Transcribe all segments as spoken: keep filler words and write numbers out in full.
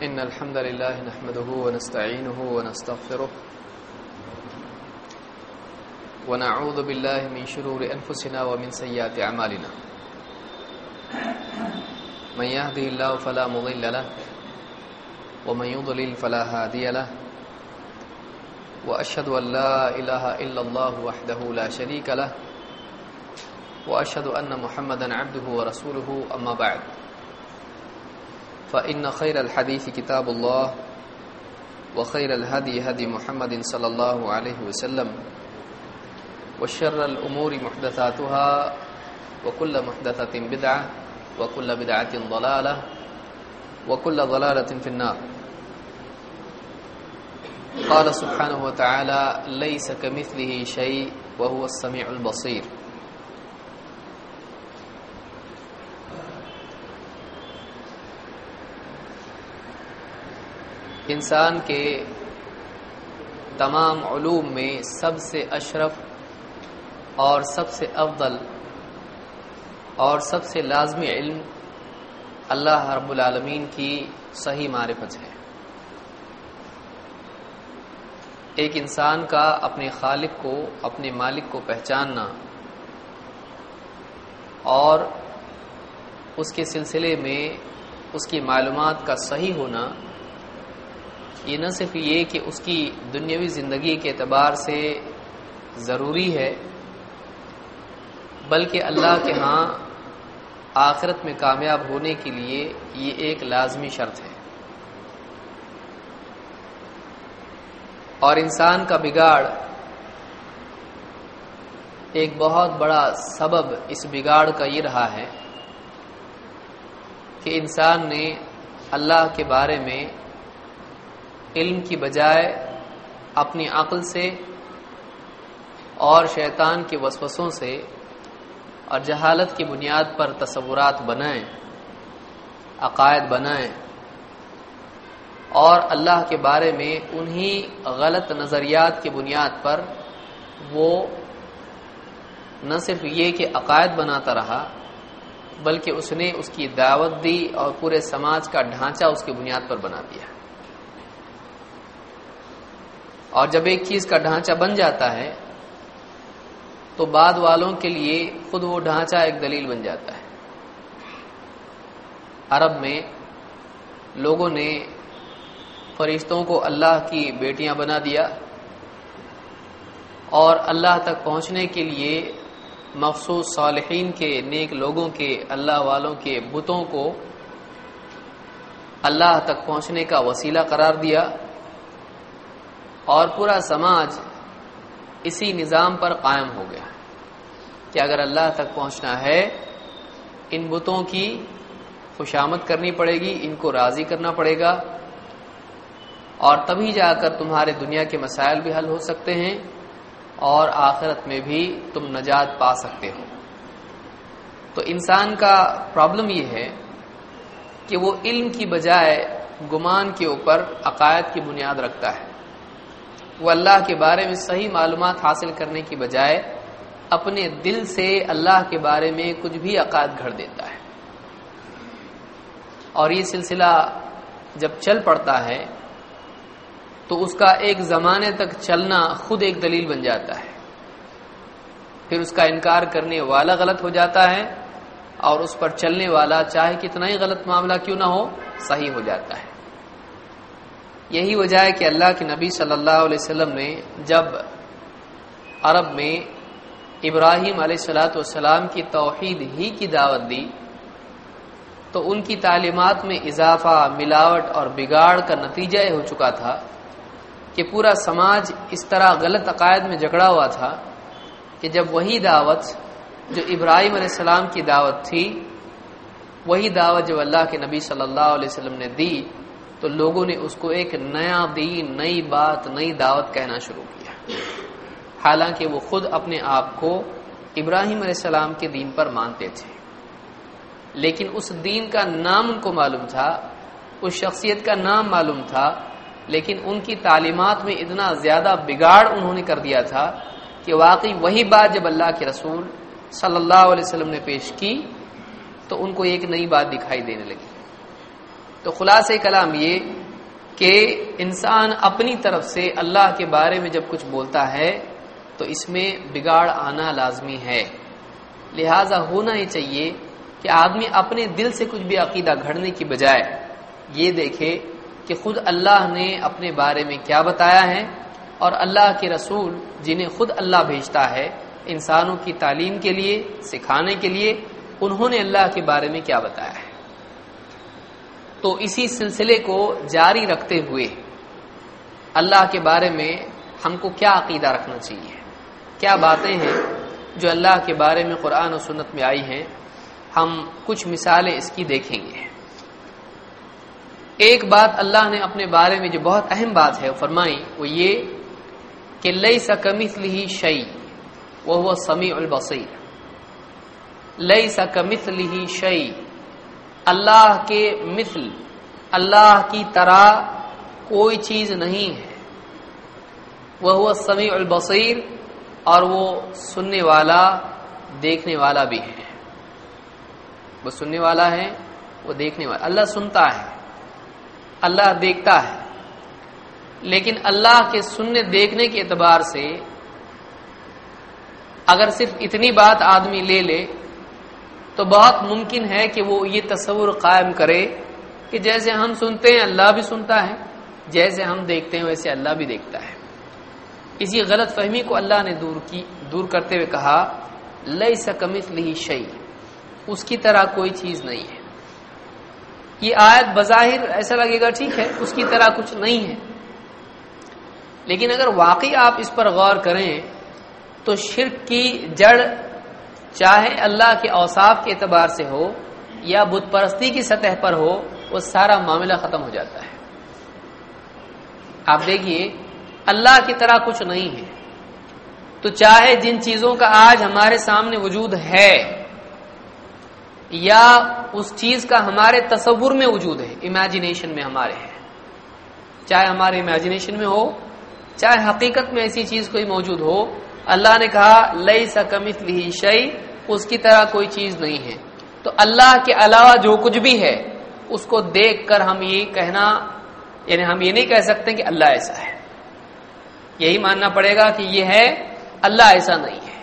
إن الحمد لله نحمده ونستعينه ونستغفره ونعوذ بالله من شرور أنفسنا ومن سيئات أعمالنا من يهده الله فلا مضل له ومن يضلل فلا هادي له وأشهد أن لا إله إلا الله وحده لا شريك له وأشهد أن محمدا عبده ورسوله أما بعد فإن خير الحديث كتاب الله وخير الهدي هدي محمد صلى الله عليه وسلم وشر الأمور محدثاتها وكل محدثة بدعة وكل بدعة ضلالة وكل ضلالة في النار. قال سبحانه وتعالى ليس كمثله شيء وهو السميع البصير. انسان کے تمام علوم میں سب سے اشرف اور سب سے افضل اور سب سے لازمی علم اللہ رب العالمین کی صحیح معرفت ہے. ایک انسان کا اپنے خالق کو اپنے مالک کو پہچاننا اور اس کے سلسلے میں اس کی معلومات کا صحیح ہونا، یہ نہ صرف یہ کہ اس کی دنیاوی زندگی کے اعتبار سے ضروری ہے بلکہ اللہ کے ہاں آخرت میں کامیاب ہونے کے لیے یہ ایک لازمی شرط ہے. اور انسان کا بگاڑ ایک بہت بڑا سبب اس بگاڑ کا یہ رہا ہے کہ انسان نے اللہ کے بارے میں علم کی بجائے اپنی عقل سے اور شیطان کے وسوسوں سے اور جہالت کی بنیاد پر تصورات بنائیں، عقائد بنائیں اور اللہ کے بارے میں انہی غلط نظریات کی بنیاد پر وہ نہ صرف یہ کہ عقائد بناتا رہا بلکہ اس نے اس کی دعوت دی اور پورے سماج کا ڈھانچہ اس کی بنیاد پر بنا دیا. اور جب ایک چیز کا ڈھانچہ بن جاتا ہے تو بعد والوں کے لیے خود وہ ڈھانچہ ایک دلیل بن جاتا ہے. عرب میں لوگوں نے فرشتوں کو اللہ کی بیٹیاں بنا دیا اور اللہ تک پہنچنے کے لیے مخصوص صالحین کے، نیک لوگوں کے، اللہ والوں کے بتوں کو اللہ تک پہنچنے کا وسیلہ قرار دیا اور پورا سماج اسی نظام پر قائم ہو گیا کہ اگر اللہ تک پہنچنا ہے ان بتوں کی خوشامد کرنی پڑے گی، ان کو راضی کرنا پڑے گا اور تبھی جا کر تمہارے دنیا کے مسائل بھی حل ہو سکتے ہیں اور آخرت میں بھی تم نجات پا سکتے ہو. تو انسان کا پرابلم یہ ہے کہ وہ علم کی بجائے گمان کے اوپر عقائد کی بنیاد رکھتا ہے. وہ اللہ کے بارے میں صحیح معلومات حاصل کرنے کی بجائے اپنے دل سے اللہ کے بارے میں کچھ بھی عقائد گھڑ دیتا ہے. اور یہ سلسلہ جب چل پڑتا ہے تو اس کا ایک زمانے تک چلنا خود ایک دلیل بن جاتا ہے. پھر اس کا انکار کرنے والا غلط ہو جاتا ہے اور اس پر چلنے والا چاہے کتنا ہی غلط معاملہ کیوں نہ ہو صحیح ہو جاتا ہے. یہی وجہ ہے کہ اللہ کے نبی صلی اللہ علیہ وسلم نے جب عرب میں ابراہیم علیہ الصلوۃ والسلام کی توحید ہی کی دعوت دی تو ان کی تعلیمات میں اضافہ، ملاوٹ اور بگاڑ کا نتیجہ یہ ہو چکا تھا کہ پورا سماج اس طرح غلط عقائد میں جکڑا ہوا تھا کہ جب وہی دعوت جو ابراہیم علیہ السلام کی دعوت تھی، وہی دعوت جو اللہ کے نبی صلی اللہ علیہ وسلم نے دی تو لوگوں نے اس کو ایک نیا دین، نئی بات، نئی دعوت کہنا شروع کیا، حالانکہ وہ خود اپنے آپ کو ابراہیم علیہ السلام کے دین پر مانتے تھے. لیکن اس دین کا نام ان کو معلوم تھا، اس شخصیت کا نام معلوم تھا، لیکن ان کی تعلیمات میں اتنا زیادہ بگاڑ انہوں نے کر دیا تھا کہ واقعی وہی بات جب اللہ کے رسول صلی اللہ علیہ وسلم نے پیش کی تو ان کو ایک نئی بات دکھائی دینے لگی. تو خلاصہ کلام یہ کہ انسان اپنی طرف سے اللہ کے بارے میں جب کچھ بولتا ہے تو اس میں بگاڑ آنا لازمی ہے. لہذا ہونا ہی چاہیے کہ آدمی اپنے دل سے کچھ بھی عقیدہ گھڑنے کی بجائے یہ دیکھے کہ خود اللہ نے اپنے بارے میں کیا بتایا ہے اور اللہ کے رسول جنہیں خود اللہ بھیجتا ہے انسانوں کی تعلیم کے لیے، سکھانے کے لیے، انہوں نے اللہ کے بارے میں کیا بتایا ہے. تو اسی سلسلے کو جاری رکھتے ہوئے اللہ کے بارے میں ہم کو کیا عقیدہ رکھنا چاہیے، کیا باتیں ہیں جو اللہ کے بارے میں قرآن و سنت میں آئی ہیں، ہم کچھ مثالیں اس کی دیکھیں گے. ایک بات اللہ نے اپنے بارے میں جو بہت اہم بات ہے فرمائی وہ یہ کہ لیس کمثلہ شیء وہو السمیع البصیر. لیس کمثلہ شیء، اللہ کے مثل، اللہ کی طرح کوئی چیز نہیں ہے. وہو السمیع البصیر، اور وہ سننے والا دیکھنے والا بھی ہے. وہ سننے والا ہے، وہ دیکھنے والا. اللہ سنتا ہے، اللہ دیکھتا ہے، لیکن اللہ کے سننے دیکھنے کے اعتبار سے اگر صرف اتنی بات آدمی لے لے تو بہت ممکن ہے کہ وہ یہ تصور قائم کرے کہ جیسے ہم سنتے ہیں اللہ بھی سنتا ہے، جیسے ہم دیکھتے ہیں ویسے اللہ بھی دیکھتا ہے. اسی غلط فہمی کو اللہ نے دور کی دور کرتے ہوئے کہا لیس کمثلہ شیء، اس کی طرح کوئی چیز نہیں ہے. یہ آیت بظاہر ایسا لگے گا ٹھیک ہے اس کی طرح کچھ نہیں ہے، لیکن اگر واقعی آپ اس پر غور کریں تو شرک کی جڑ چاہے اللہ کے اوصاف کے اعتبار سے ہو یا بت پرستی کی سطح پر ہو، وہ سارا معاملہ ختم ہو جاتا ہے. آپ دیکھیے اللہ کی طرح کچھ نہیں ہے، تو چاہے جن چیزوں کا آج ہمارے سامنے وجود ہے یا اس چیز کا ہمارے تصور میں وجود ہے، امیجنیشن میں ہمارے ہے، چاہے ہمارے امیجنیشن میں ہو چاہے حقیقت میں ایسی چیز کوئی موجود ہو، اللہ نے کہا لیس کمثلہ شیء، اس کی طرح کوئی چیز نہیں ہے. تو اللہ کے علاوہ جو کچھ بھی ہے اس کو دیکھ کر ہم یہ کہنا، یعنی ہم یہ نہیں کہہ سکتے کہ اللہ ایسا ہے، یہی ماننا پڑے گا کہ یہ ہے، اللہ ایسا نہیں ہے.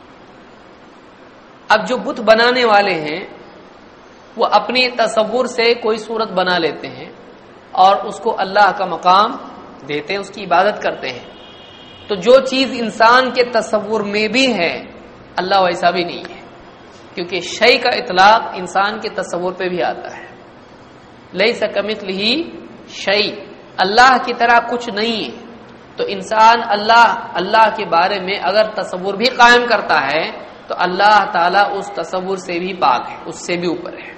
اب جو بت بنانے والے ہیں وہ اپنی تصور سے کوئی صورت بنا لیتے ہیں اور اس کو اللہ کا مقام دیتے ہیں، اس کی عبادت کرتے ہیں. تو جو چیز انسان کے تصور میں بھی ہے اللہ ویسا بھی نہیں ہے، کیونکہ شیء کا اطلاق انسان کے تصور پہ بھی آتا ہے. لیس کمثلہ شیء، اللہ کی طرح کچھ نہیں ہے. تو انسان اللہ اللہ کے بارے میں اگر تصور بھی قائم کرتا ہے تو اللہ تعالیٰ اس تصور سے بھی پاک ہے، اس سے بھی اوپر ہے.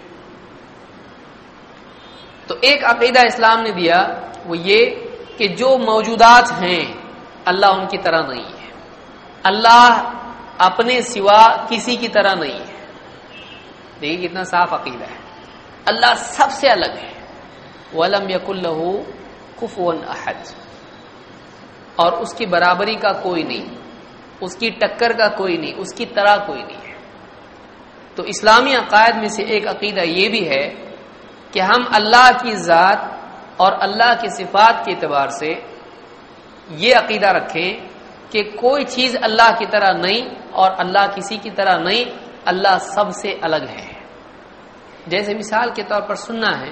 تو ایک عقیدہ اسلام نے دیا وہ یہ کہ جو موجودات ہیں اللہ ان کی طرح نہیں ہے، اللہ اپنے سوا کسی کی طرح نہیں ہے. دیکھیے کتنا صاف عقیدہ ہے. اللہ سب سے الگ ہے. وَلَمْ يَكُنْ لَهُ كُفُوًا أَحَدٌ، اور اس کی برابری کا کوئی نہیں، اس کی ٹکر کا کوئی نہیں، اس کی طرح کوئی نہیں ہے. تو اسلامی عقائد میں سے ایک عقیدہ یہ بھی ہے کہ ہم اللہ کی ذات اور اللہ کی صفات کے اعتبار سے یہ عقیدہ رکھیں کہ کوئی چیز اللہ کی طرح نہیں اور اللہ کسی کی طرح نہیں، اللہ سب سے الگ ہے. جیسے مثال کے طور پر سننا ہے،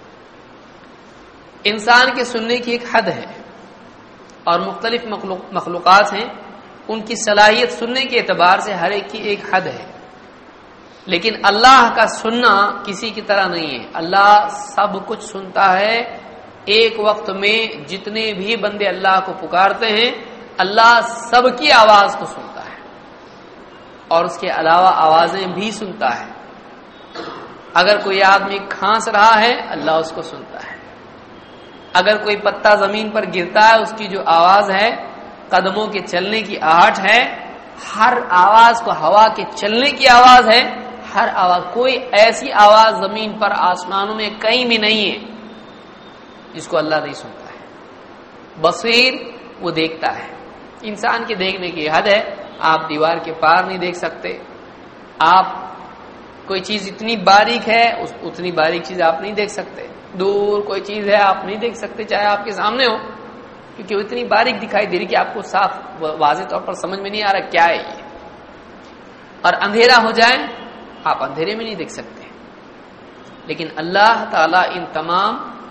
انسان کے سننے کی ایک حد ہے اور مختلف مخلوقات ہیں، ان کی صلاحیت سننے کے اعتبار سے ہر ایک کی ایک حد ہے. لیکن اللہ کا سننا کسی کی طرح نہیں ہے. اللہ سب کچھ سنتا ہے. ایک وقت میں جتنے بھی بندے اللہ کو پکارتے ہیں اللہ سب کی آواز کو سنتا ہے اور اس کے علاوہ آوازیں بھی سنتا ہے. اگر کوئی آدمی کھانس رہا ہے اللہ اس کو سنتا ہے. اگر کوئی پتا زمین پر گرتا ہے اس کی جو آواز ہے، قدموں کے چلنے کی آہٹ ہے، ہر آواز کو ہوا کے چلنے کی آواز ہے، ہر آواز، کوئی ایسی آواز زمین پر آسمانوں میں کہیں بھی نہیں ہے جس کو اللہ نہیں سنتا ہے. بصیر، وہ دیکھتا ہے. انسان کے دیکھنے کی حد ہے، آپ دیوار کے پار نہیں دیکھ سکتے. آپ کوئی چیز اتنی باریک ہے اتنی باریک چیز آپ نہیں دیکھ سکتے. دور کوئی چیز ہے آپ نہیں دیکھ سکتے چاہے آپ کے سامنے ہو، کیونکہ وہ اتنی باریک دکھائی دے رہی کہ آپ کو صاف واضح طور پر سمجھ میں نہیں آ رہا کیا ہے یہ، اور اندھیرا ہو جائے آپ اندھیرے میں نہیں دیکھ سکتے. لیکن اللہ تعالیٰ ان تمام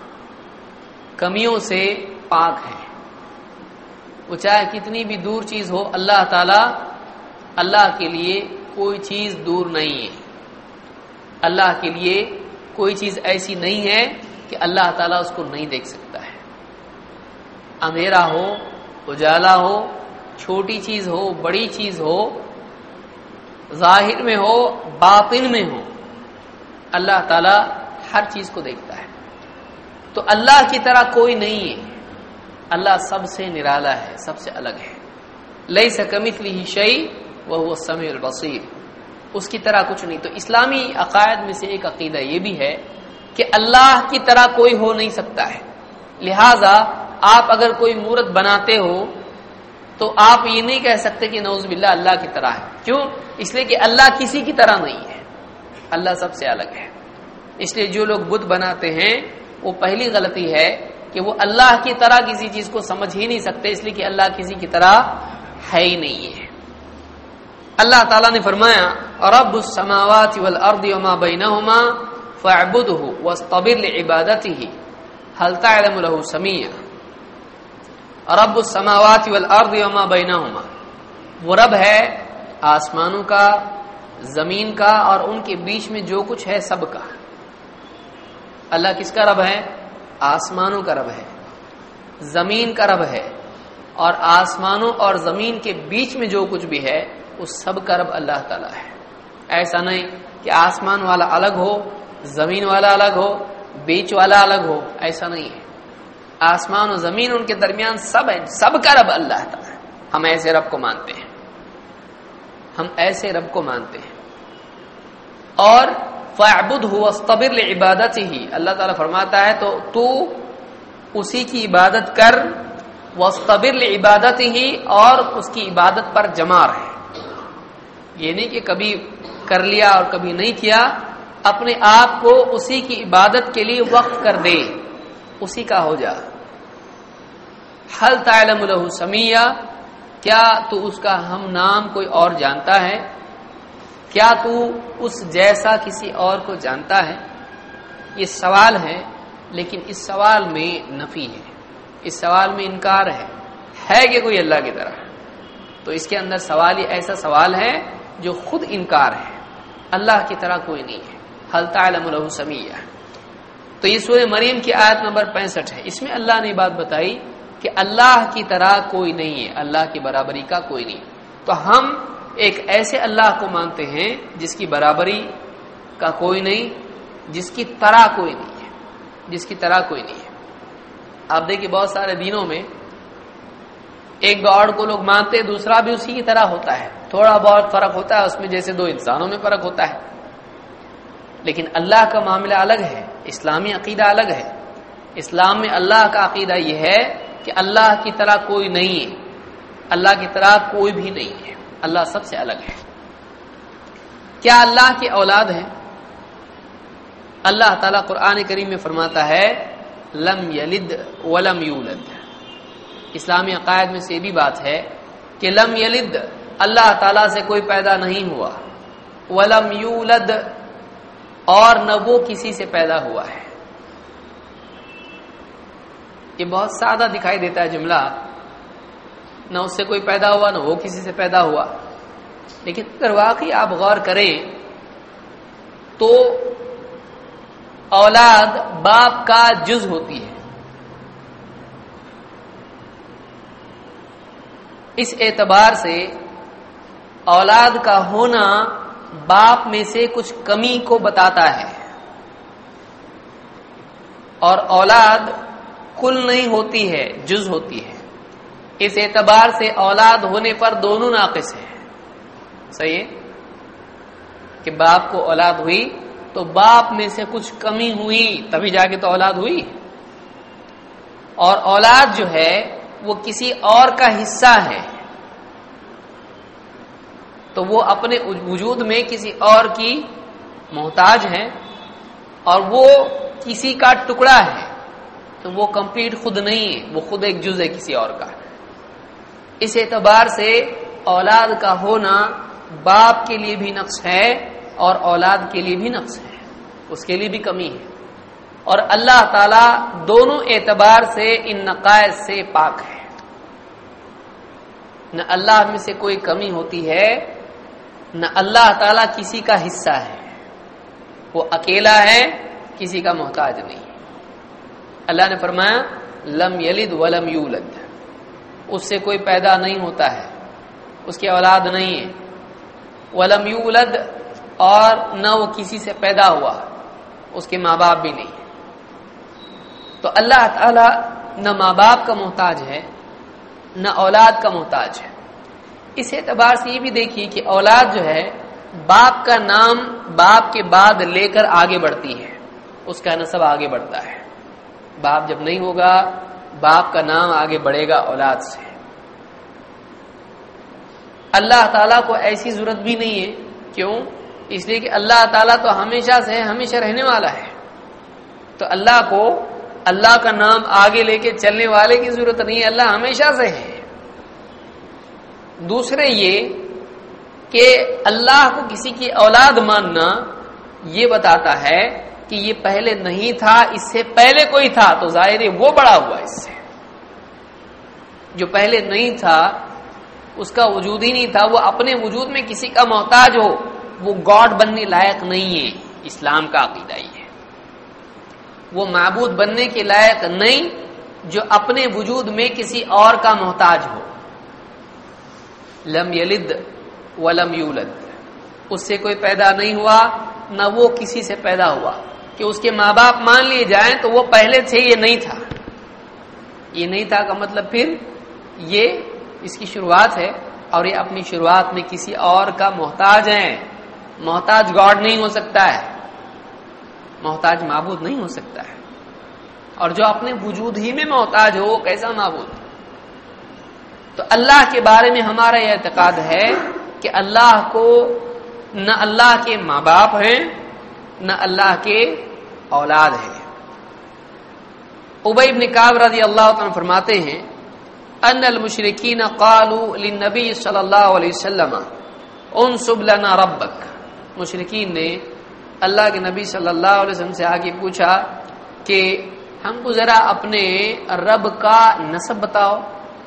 کمیوں سے پاک ہے. وہ چاہے کتنی بھی دور چیز ہو، اللہ تعالیٰ اللہ کے لیے کوئی چیز دور نہیں ہے. اللہ کے لیے کوئی چیز ایسی نہیں ہے کہ اللہ تعالیٰ اس کو نہیں دیکھ سکتا ہے. اندھیرا ہو، اجالا ہو، چھوٹی چیز ہو، بڑی چیز ہو، ظاہر میں ہو، باطن میں ہو، اللہ تعالیٰ ہر چیز کو دیکھتا ہے. تو اللہ کی طرح کوئی نہیں ہے. اللہ سب سے نرالا ہے، سب سے الگ ہے. لیس کمثلہ شیء وہو السمیع البصیر. اس کی طرح کچھ نہیں. تو اسلامی عقائد میں سے ایک عقیدہ یہ بھی ہے کہ اللہ کی طرح کوئی ہو نہیں سکتا ہے. لہذا آپ اگر کوئی مورت بناتے ہو تو آپ یہ نہیں کہہ سکتے کہ نعوذ باللہ اللہ کی طرح ہے. کیوں؟ اس لیے کہ اللہ کسی کی طرح نہیں ہے، اللہ سب سے الگ ہے. اس لیے جو لوگ بت بناتے ہیں وہ پہلی غلطی ہے کہ وہ اللہ کی طرح کسی چیز کو سمجھ ہی نہیں سکتے، اس لیے کہ اللہ کسی کی طرح ہے ہی نہیں ہے. اللہ تعالیٰ نے فرمایا رب السماوات والارض وما بینہما فاعبدہ واصطبر لعبادتہ هل تعلم له سمیع. رب السماوات والارض وما بینہما، وہ رب ہے آسمانوں کا، زمین کا اور ان کے بیچ میں جو کچھ ہے سب کا. اللہ کس کا رب ہے؟ آسمانوں کا رب ہے، زمین کا رب ہے، اور آسمانوں اور زمین کے بیچ میں جو کچھ بھی ہے اس سب کا رب اللہ تعالیٰ ہے. ایسا نہیں کہ آسمان والا الگ ہو، زمین والا الگ ہو، بیچ والا الگ ہو، ایسا نہیں ہے. آسمان و زمین ان کے درمیان سب ہے، سب کا رب اللہ تعالیٰ ہے. ہم ایسے رب کو مانتے ہیں، ہم ایسے رب کو مانتے ہیں. اور فاعبدہ واصطبر لعبادتہ، اللہ تعالیٰ فرماتا ہے تو تو اسی کی عبادت کر، واصطبر لعبادتہ، اور اس کی عبادت پر جمع رہے. یہ نہیں کہ کبھی کر لیا اور کبھی نہیں کیا، اپنے آپ کو اسی کی عبادت کے لیے وقف کر دے، اسی کا ہو جا. هل تعلم له سمیع، کیا تو اس کا ہم نام کوئی اور جانتا ہے؟ کیا تو اس جیسا کسی اور کو جانتا ہے؟ یہ سوال ہے، لیکن اس سوال میں نفی ہے، اس سوال میں انکار ہے. ہے کہ کوئی اللہ کی طرح؟ تو اس کے اندر سوال یہ ایسا سوال ہے جو خود انکار ہے. اللہ کی طرح کوئی نہیں ہے. هل تعلم له سمیع. تو یہ سورہ مریم کی آیت نمبر پینسٹھ ہے. اس میں اللہ نے بات بتائی کہ اللہ کی طرح کوئی نہیں ہے، اللہ کی برابری کا کوئی نہیں. تو ہم ایک ایسے اللہ کو مانتے ہیں جس کی برابری کا کوئی نہیں، جس کی طرح کوئی نہیں ہے، جس کی طرح کوئی نہیں ہے. آپ دیکھیں بہت سارے دینوں میں ایک گاڈ کو لوگ مانتے ہیں، دوسرا بھی اسی کی طرح ہوتا ہے. تھوڑا بہت فرق ہوتا ہے اس میں، جیسے دو انسانوں میں فرق ہوتا ہے. لیکن اللہ کا معاملہ الگ ہے، اسلامی عقیدہ الگ ہے. اسلام میں اللہ کا عقیدہ یہ ہے کہ اللہ کی طرح کوئی نہیں ہے، اللہ کی طرح کوئی بھی نہیں ہے، اللہ سب سے الگ ہے. کیا اللہ کی اولاد ہے؟ اللہ تعالیٰ قرآن کریم میں فرماتا ہے لم یلد ولم یولد. اسلامی عقائد میں سے یہ بھی بات ہے کہ لم یلد، اللہ تعالیٰ سے کوئی پیدا نہیں ہوا، ولم یولد، اور نہ وہ کسی سے پیدا ہوا ہے. یہ بہت سادہ دکھائی دیتا ہے جملہ، نہ اس سے کوئی پیدا ہوا نہ وہ کسی سے پیدا ہوا. لیکن اگر واقعی آپ غور کریں تو اولاد باپ کا جز ہوتی ہے. اس اعتبار سے اولاد کا ہونا باپ میں سے کچھ کمی کو بتاتا ہے، اور اولاد کل نہیں ہوتی ہے، جز ہوتی ہے. اس اعتبار سے اولاد ہونے پر دونوں ناقص ہیں. صحیح ہے کہ باپ کو اولاد ہوئی تو باپ میں سے کچھ کمی ہوئی تبھی جا کے تو اولاد ہوئی، اور اولاد جو ہے وہ کسی اور کا حصہ ہے، تو وہ اپنے وجود میں کسی اور کی محتاج ہے، اور وہ کسی کا ٹکڑا ہے تو وہ کمپلیٹ خود نہیں ہے، وہ خود ایک جز ہے کسی اور کا. اس اعتبار سے اولاد کا ہونا باپ کے لیے بھی نقص ہے اور اولاد کے لیے بھی نقص ہے، اس کے لیے بھی کمی ہے. اور اللہ تعالی دونوں اعتبار سے ان نقائص سے پاک ہے. نہ اللہ میں سے کوئی کمی ہوتی ہے، نہ اللہ تعالی کسی کا حصہ ہے. وہ اکیلا ہے، کسی کا محتاج نہیں. اللہ نے فرمایا لم یلد ولم یولد، اس سے کوئی پیدا نہیں ہوتا ہے، اس کی اولاد نہیں ہے. ولم یولد، اور نہ وہ کسی سے پیدا ہوا، اس کے ماں باپ بھی نہیں. تو اللہ تعالی نہ ماں باپ کا محتاج ہے، نہ اولاد کا محتاج ہے. اس اعتبار سے یہ بھی دیکھیے کہ اولاد جو ہے باپ کا نام باپ کے بعد لے کر آگے بڑھتی ہے، اس کا نسب آگے بڑھتا ہے. باپ جب نہیں ہوگا باپ کا نام آگے بڑھے گا اولاد سے. اللہ تعالیٰ کو ایسی ضرورت بھی نہیں ہے. کیوں؟ اس لیے کہ اللہ تعالیٰ تو ہمیشہ سے ہمیشہ رہنے والا ہے. تو اللہ کو اللہ کا نام آگے لے کے چلنے والے کی ضرورت نہیں ہے، اللہ ہمیشہ سے ہے. دوسرے یہ کہ اللہ کو کسی کی اولاد ماننا یہ بتاتا ہے کہ یہ پہلے نہیں تھا، اس سے پہلے کوئی تھا تو ظاہر ہے وہ بڑا ہوا اس سے. جو پہلے نہیں تھا اس کا وجود ہی نہیں تھا، وہ اپنے وجود میں کسی کا محتاج ہو، وہ گاڈ بننے لائق نہیں ہے. اسلام کا عقیدہ یہ ہے. وہ معبود بننے کے لائق نہیں جو اپنے وجود میں کسی اور کا محتاج ہو. لم یلد ولم یولد، اس سے کوئی پیدا نہیں ہوا، نہ وہ کسی سے پیدا ہوا. کہ اس کے ماں باپ مان لیے جائیں تو وہ پہلے سے یہ نہیں تھا. یہ نہیں تھا کا مطلب پھر یہ اس کی شروعات ہے، اور یہ اپنی شروعات میں کسی اور کا محتاج ہے. محتاج گاڈ نہیں ہو سکتا ہے، محتاج معبود نہیں ہو سکتا ہے. اور جو اپنے وجود ہی میں محتاج ہو وہ کیسا معبود؟ تو اللہ کے بارے میں ہمارا یہ اعتقاد ہے کہ اللہ کو نہ اللہ کے ماں باپ ہیں نہ اللہ کے اولاد ہے. ابی بن کعب رضی اللہ عنہ فرماتے ہیں ان المشرکین قالوا للنبی صلی اللہ علیہ وسلم انصب لنا ربک. مشرکین نے اللہ کے نبی صلی اللہ علیہ وسلم سے آگے پوچھا کہ ہم کو ذرا اپنے رب کا نسب بتاؤ،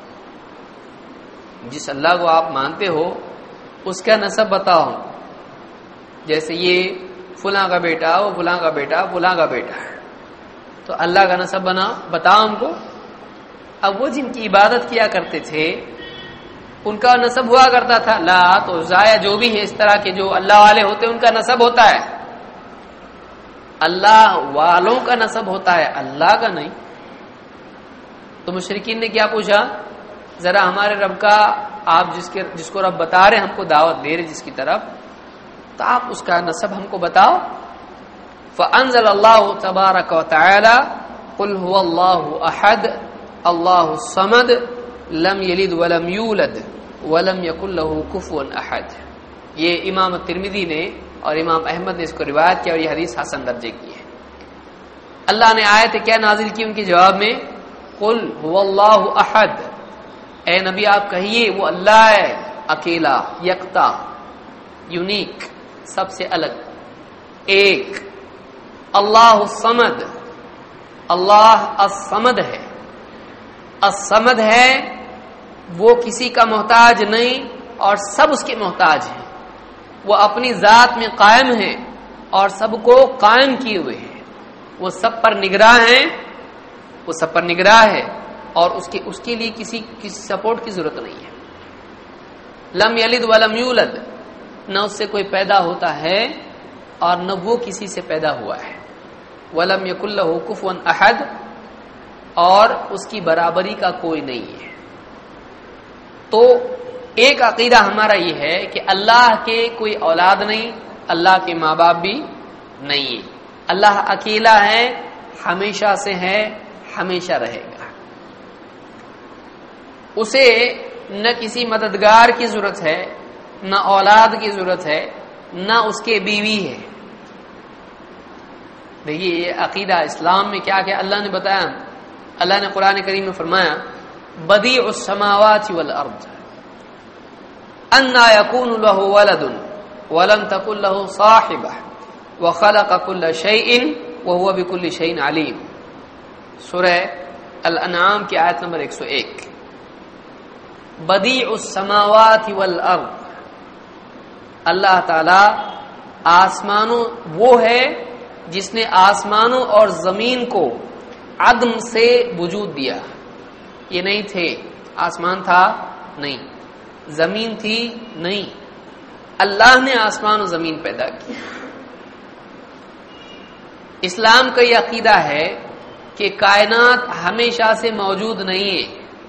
جس اللہ کو آپ مانتے ہو اس کا نسب بتاؤ. جیسے یہ فلاں کا بیٹا، وہ فلاں کا بیٹا، فلاں کا بیٹا ہے، تو اللہ کا نسب بنا بتاؤ ہم کو. اب وہ جن کی عبادت کیا کرتے تھے ان کا نسب ہوا کرتا تھا لات اور عزا، جو بھی ہے اس طرح کے جو اللہ والے ہوتے ہیں ان کا نسب ہوتا ہے. اللہ والوں کا نسب ہوتا ہے، اللہ کا نہیں. تو مشرکین نے کیا پوچھا؟ ذرا ہمارے رب کا آپ جس کے جس کو رب بتا رہے ہم کو دعوت دے رہے جس کی طرف، تو آپ اس کا نسب ہم کو بتاؤ. فانزل اللہ تبارک و تعالی قل هو اللہ احد اللہ الصمد لم یلد ولم یولد ولم یکن له کفوا احد. یہ امام ترمذی نے اور امام احمد نے اس کو روایت کیا اور یہ حدیث حسن درجے کی ہے. اللہ نے آیت کیا نازل کی ان کے جواب میں؟ قل هو اللہ احد، اے نبی آپ کہیے وہ اللہ ہے، اکیلا، یکتا، یونیک، سب سے الگ، ایک. اللہ الصمد، اللہ الصمد ہے. الصمد ہے وہ کسی کا محتاج نہیں اور سب اس کے محتاج ہیں. وہ اپنی ذات میں قائم ہے اور سب کو قائم کیے ہوئے ہیں. وہ سب پر نگراں ہیں، وہ سب پر نگراں ہے اور اس کے اس کے لیے کسی کسی سپورٹ کی ضرورت نہیں ہے. لم یلد ولم یولد، نہ اس سے کوئی پیدا ہوتا ہے اور نہ وہ کسی سے پیدا ہوا ہے. ولم یکن لہ کفوا احد، اور اس کی برابری کا کوئی نہیں ہے. تو ایک عقیدہ ہمارا یہ ہے کہ اللہ کے کوئی اولاد نہیں، اللہ کے ماں باپ بھی نہیں ہے. اللہ اکیلا ہے، ہمیشہ سے ہے، ہمیشہ رہے گا. اسے نہ کسی مددگار کی ضرورت ہے، نہ اولاد کی ضرورت ہے، نہ اس کے بیوی ہے. دیکھیے یہ عقیدہ اسلام میں کیا کیا اللہ نے بتایا. اللہ نے قرآن کریم میں فرمایا بدیع السماوات والارض انا یکون له ولد ولم تکن له صاحبہ وخلق كل شیء وهو بكل شیء علیم. سورہ الانعام کی آیت نمبر ایک سو ایک. بدیع السماوات والارض، اللہ تعالی آسمانوں وہ ہے جس نے آسمانوں اور زمین کو عدم سے وجود دیا. یہ نہیں تھے، آسمان تھا نہیں، زمین تھی نہیں، اللہ نے آسمان و زمین پیدا کی. اسلام کا یہ عقیدہ ہے کہ کائنات ہمیشہ سے موجود نہیں ہے.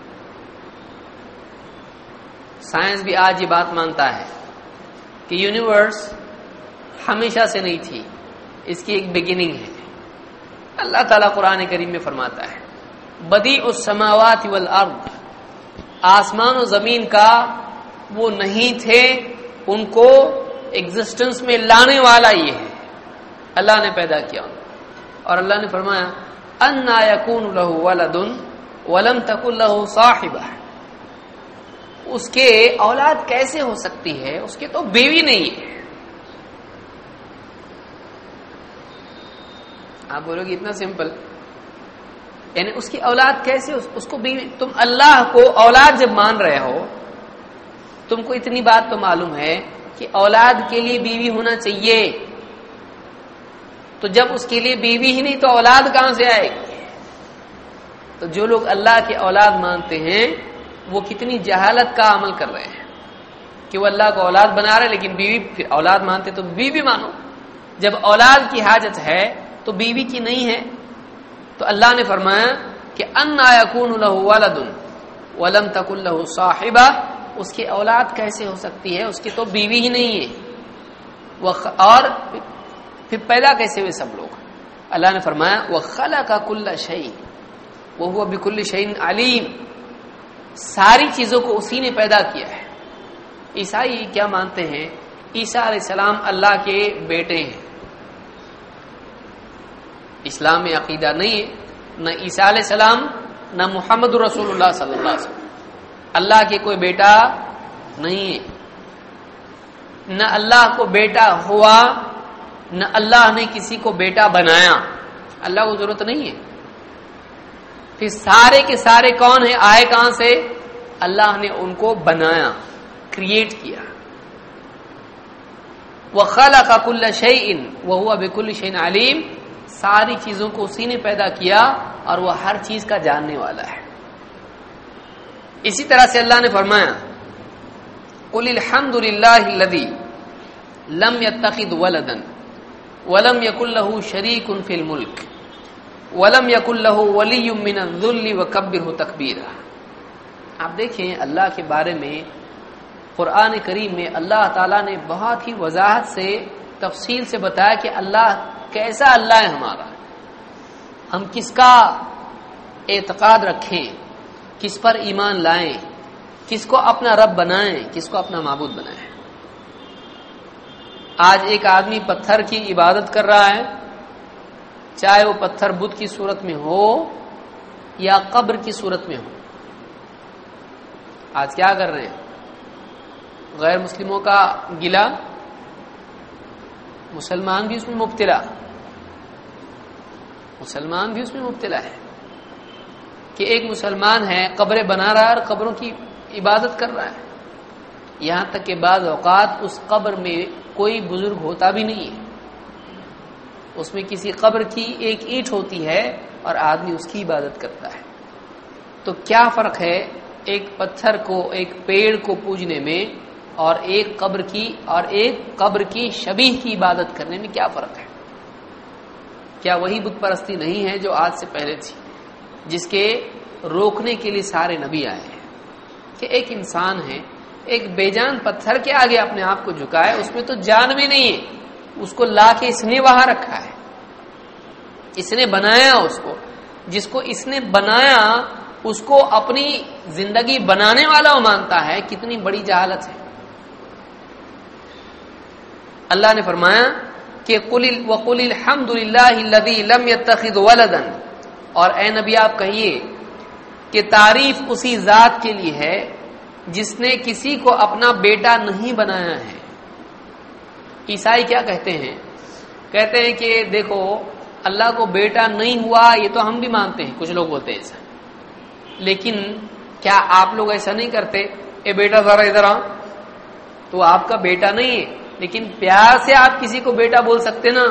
سائنس بھی آج یہ بات مانتا ہے کہ یونیورس ہمیشہ سے نہیں تھی، اس کی ایک بگننگ ہے. اللہ تعالیٰ قرآن کریم میں فرماتا ہے بدیع السماوات والارض، آسمان و زمین کا وہ نہیں تھے، ان کو ایگزسٹنس میں لانے والا یہ ہے، اللہ نے پیدا کیا ان کو. اور اللہ نے فرمایا انا یکون له ولد ولم تکن له صاحبہ، اس کے اولاد کیسے ہو سکتی ہے، اس کے تو بیوی نہیں ہے. آپ بولو گے اتنا سمپل، یعنی اس کی اولاد کیسے، اس کو بیوی. تم اللہ کو اولاد جب مان رہے ہو، تم کو اتنی بات تو معلوم ہے کہ اولاد کے لیے بیوی ہونا چاہیے، تو جب اس کے لیے بیوی ہی نہیں تو اولاد کہاں سے آئے گی؟ تو جو لوگ اللہ کی اولاد مانتے ہیں وہ کتنی جہالت کا عمل کر رہے ہیں کہ وہ اللہ کو اولاد بنا رہے لیکن بیوی، پھر اولاد مانتے تو بیوی مانو. جب اولاد کی حاجت ہے تو بیوی کی نہیں ہے. تو اللہ نے فرمایا کہ انا یکون له ولد ولم تکن له صاحبہ، اس کی اولاد کیسے ہو سکتی ہے، اس کی تو بیوی ہی نہیں ہے. اور پھر پیدا کیسے ہوئے سب لوگ؟ اللہ نے فرمایا وخلق كل شيء وهو بكل شيء علیم، ساری چیزوں کو اسی نے پیدا کیا ہے. عیسائی کیا مانتے ہیں؟ عیسیٰ علیہ السلام اللہ کے بیٹے ہیں. اسلام میں عقیدہ نہیں ہے نہ عیسیٰ علیہ السلام نہ محمد رسول اللہ صلی اللہ علیہ وسلم اللہ کے کوئی بیٹا نہیں ہے، نہ اللہ کو بیٹا ہوا، نہ اللہ نے کسی کو بیٹا بنایا. اللہ کو ضرورت نہیں ہے. پھر سارے کے سارے کون ہیں، آئے کہاں سے؟ اللہ نے ان کو بنایا، کریٹ کیا. وَخَلَقَ كُلَّ شَيْءٍ وَهُوَ بِكُلِّ شَيْءٍ عَلِيمٌ، ساری چیزوں کو اسی نے پیدا کیا اور وہ ہر چیز کا جاننے والا ہے. اسی طرح سے اللہ نے فرمایا قُلِ الْحَمْدُ لِلَّهِ الَّذِي لَمْ يَتَّخِذْ وَلَدًا وَلَمْ يَكُنْ لَهُ شَرِيكٌ فِي الْمُلْكِ وَلَمْ يَكُنْ لَهُ وَلِيٌّ مِّنَ الذُّلِّ وَكَبِّرْهُ تَكْبِيرًا. آپ دیکھیں اللہ کے بارے میں قرآن کریم میں اللہ تعالیٰ نے بہت ہی وضاحت سے تفصیل سے بتایا کہ اللہ کیسا اللہ ہے ہمارا، ہم کس کا اعتقاد رکھیں، کس پر ایمان لائیں، کس کو اپنا رب بنائیں، کس کو اپنا معبود بنائیں. آج ایک آدمی پتھر کی عبادت کر رہا ہے، چاہے وہ پتھر بت کی صورت میں ہو یا قبر کی صورت میں ہو. آج کیا کر رہے ہیں؟ غیر مسلموں کا گلا، مسلمان بھی اس میں مبتلا، مسلمان بھی اس میں مبتلا ہے کہ ایک مسلمان ہے قبریں بنا رہا ہے اور قبروں کی عبادت کر رہا ہے. یہاں تک کہ بعض اوقات اس قبر میں کوئی بزرگ ہوتا بھی نہیں ہے، اس میں کسی قبر کی ایک اینٹ ہوتی ہے اور آدمی اس کی عبادت کرتا ہے. تو کیا فرق ہے ایک پتھر کو، ایک پیڑ کو پوجنے میں اور ایک قبر کی اور ایک قبر کی شبیہ کی عبادت کرنے میں کیا فرق ہے؟ کیا وہی بت پرستی نہیں ہے جو آج سے پہلے تھی، جس کے روکنے کے لیے سارے نبی آئے ہیں کہ ایک انسان ہے ایک بے جان پتھر کے آگے اپنے آپ کو جھکائے، اس میں تو جان بھی نہیں ہے، اس کو لا کے اس نے وہاں رکھا ہے، اس نے بنایا اس کو، جس کو اس نے بنایا اس کو اپنی زندگی بنانے والا وہ مانتا ہے. کتنی بڑی جہالت ہے. اللہ نے فرمایا کہ قل وقل الحمد للہ الذی لم یتخذ ولدا، اور اے نبی آپ کہیے کہ تعریف اسی ذات کے لیے ہے جس نے کسی کو اپنا بیٹا نہیں بنایا ہے۔ عیسائی کیا کہتے ہیں؟ کہتے ہیں کہ دیکھو اللہ کو بیٹا نہیں ہوا، یہ تو ہم بھی مانتے ہیں، کچھ لوگ بولتے ہیں ایسا، لیکن کیا آپ لوگ ایسا نہیں کرتے؟ اے بیٹا ذرا ادھر آ، تو آپ کا بیٹا نہیں ہے، لیکن پیار سے آپ کسی کو بیٹا بول سکتے نا،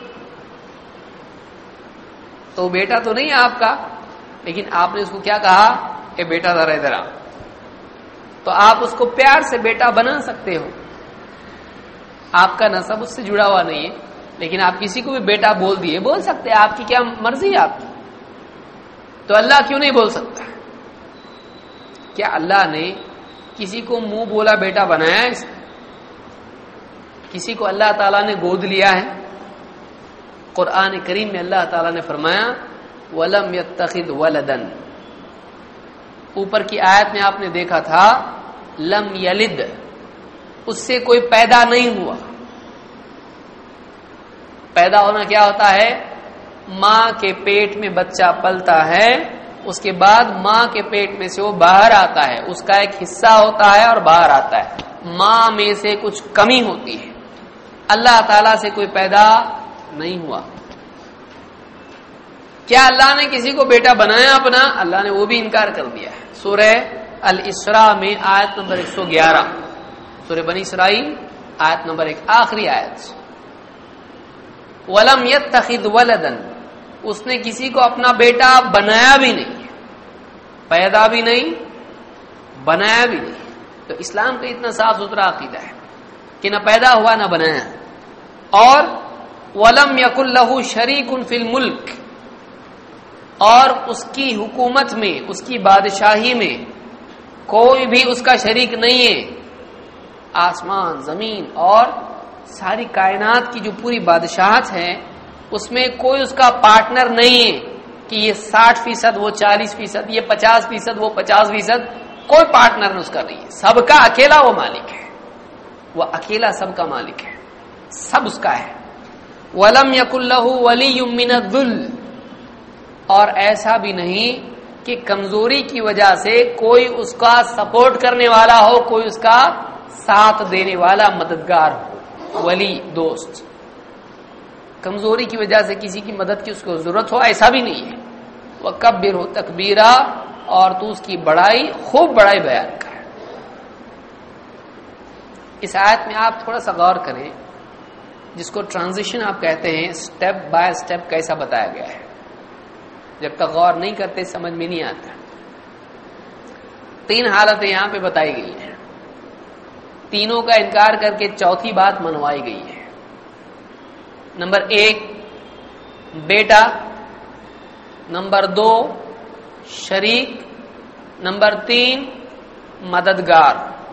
تو بیٹا تو نہیں ہے آپ کا، لیکن آپ نے اس کو کیا کہا؟ اے بیٹا ذرا ادھر آ، تو آپ اس کو پیار سے بیٹا بنا سکتے ہو، آپ کا نسب اس سے جڑا ہوا نہیں ہے، لیکن آپ کسی کو بھی بیٹا بول دیے، بول سکتے ہیں، آپ کی کیا مرضی ہے آپ کی، تو اللہ کیوں نہیں بول سکتا؟ کیا اللہ نے کسی کو منہ بولا بیٹا بنایا ہے؟ کسی کو اللہ تعالیٰ نے گود لیا ہے؟ قرآن کریم میں اللہ تعالیٰ نے فرمایا وَلَمْ يَتَّخِذْ وَلَدًا، اوپر کی آیت میں آپ نے دیکھا تھا لم یلد، اس سے کوئی پیدا نہیں ہوا۔ پیدا ہونا کیا ہوتا ہے؟ ماں کے پیٹ میں بچہ پلتا ہے، اس کے بعد ماں کے پیٹ میں سے وہ باہر آتا ہے، اس کا ایک حصہ ہوتا ہے اور باہر آتا ہے، ماں میں سے کچھ کمی ہوتی ہے۔ اللہ تعالیٰ سے کوئی پیدا نہیں ہوا۔ کیا اللہ نے کسی کو بیٹا بنایا اپنا؟ اللہ نے وہ بھی انکار کر دیا ہے۔ سورہ الاسراء میں آیت نمبر ایک سو گیارہ، سورہ بنی اسرائیل آیت نمبر ایک، آخری آیت، وَلَمْ يَتَّخِذْ وَلَدًا، اس نے کسی کو اپنا بیٹا بنایا بھی نہیں، پیدا بھی نہیں، بنایا بھی نہیں۔ تو اسلام کا اتنا صاف ستھرا عقیدہ ہے کہ نہ پیدا ہوا نہ بنایا، اور وَلَمْ يَكُنْ لَهُ شَرِيكٌ فِي الْمُلْكِ، اور اس کی حکومت میں، اس کی بادشاہی میں کوئی بھی اس کا شریک نہیں ہے۔ آسمان، زمین اور ساری کائنات کی جو پوری بادشاہت ہے، اس میں کوئی اس کا پارٹنر نہیں ہے کہ یہ ساٹھ فیصد وہ چالیس فیصد، یہ پچاس فیصد وہ پچاس فیصد، کوئی پارٹنر اس کا نہیں ہے، سب کا اکیلا وہ مالک ہے، وہ اکیلا سب کا مالک ہے، سب اس کا ہے۔ وَلَمْ يَكُنْ لَهُ وَلِيٌّ مِّنَ الذُّلِّ، اور ایسا بھی نہیں کہ کمزوری کی وجہ سے کوئی اس کا سپورٹ کرنے والا ہو، کوئی اس کا ساتھ دینے والا مددگار ہو، ولی، دوست، کمزوری کی وجہ سے کسی کی مدد کی اس کو ضرورت ہو، ایسا بھی نہیں ہے۔ وَكَبِّرْهُ تَكْبِيرًا، اور تو اس کی بڑائی، خوب بڑائی بیان کر۔ اس آیت میں آپ تھوڑا سا غور کریں، جس کو ٹرانزیشن آپ کہتے ہیں، سٹیپ بائی سٹیپ کیسا بتایا گیا ہے، جب تک غور نہیں کرتے سمجھ میں نہیں آتا۔ تین حالتیں یہاں پہ بتائی گئی ہیں، تینوں کا انکار کر کے چوتھی بات منوائی گئی ہے۔ نمبر ایک بیٹا، نمبر دو شریک، نمبر تین مددگار۔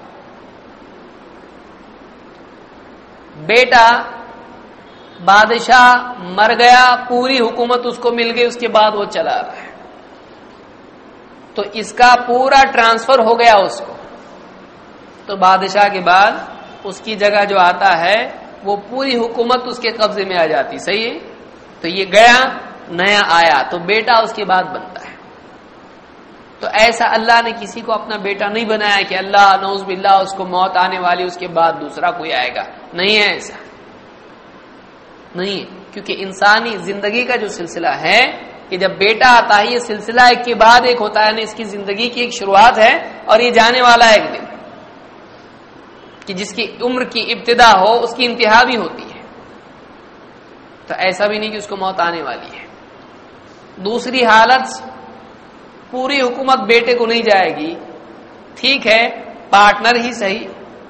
بیٹا، بادشاہ مر گیا، پوری حکومت اس کو مل گئی، اس کے بعد وہ چلا رہا ہے، تو اس کا پورا ٹرانسفر ہو گیا اس کو، تو بادشاہ کے بعد اس کی جگہ جو آتا ہے وہ پوری حکومت اس کے قبضے میں آ جاتی، صحیح ہے؟ تو یہ گیا، نیا آیا، تو بیٹا اس کے بعد بنتا ہے۔ تو ایسا اللہ نے کسی کو اپنا بیٹا نہیں بنایا کہ اللہ نعوذ باللہ اس کو موت آنے والی، اس کے بعد دوسرا کوئی آئے گا، نہیں ہے ایسا، نہیں ہے، کیونکہ انسانی زندگی کا جو سلسلہ ہے کہ جب بیٹا آتا ہے، یہ سلسلہ ایک کے بعد ایک ہوتا ہے، اس کی زندگی کی ایک شروعات ہے اور یہ جانے والا ہے ایک دن، کہ جس کی عمر کی ابتدا ہو اس کی انتہا بھی ہوتی ہے، تو ایسا بھی نہیں کہ اس کو موت آنے والی ہے۔ دوسری حالت، پوری حکومت بیٹے کو نہیں جائے گی، ٹھیک ہے پارٹنر ہی صحیح،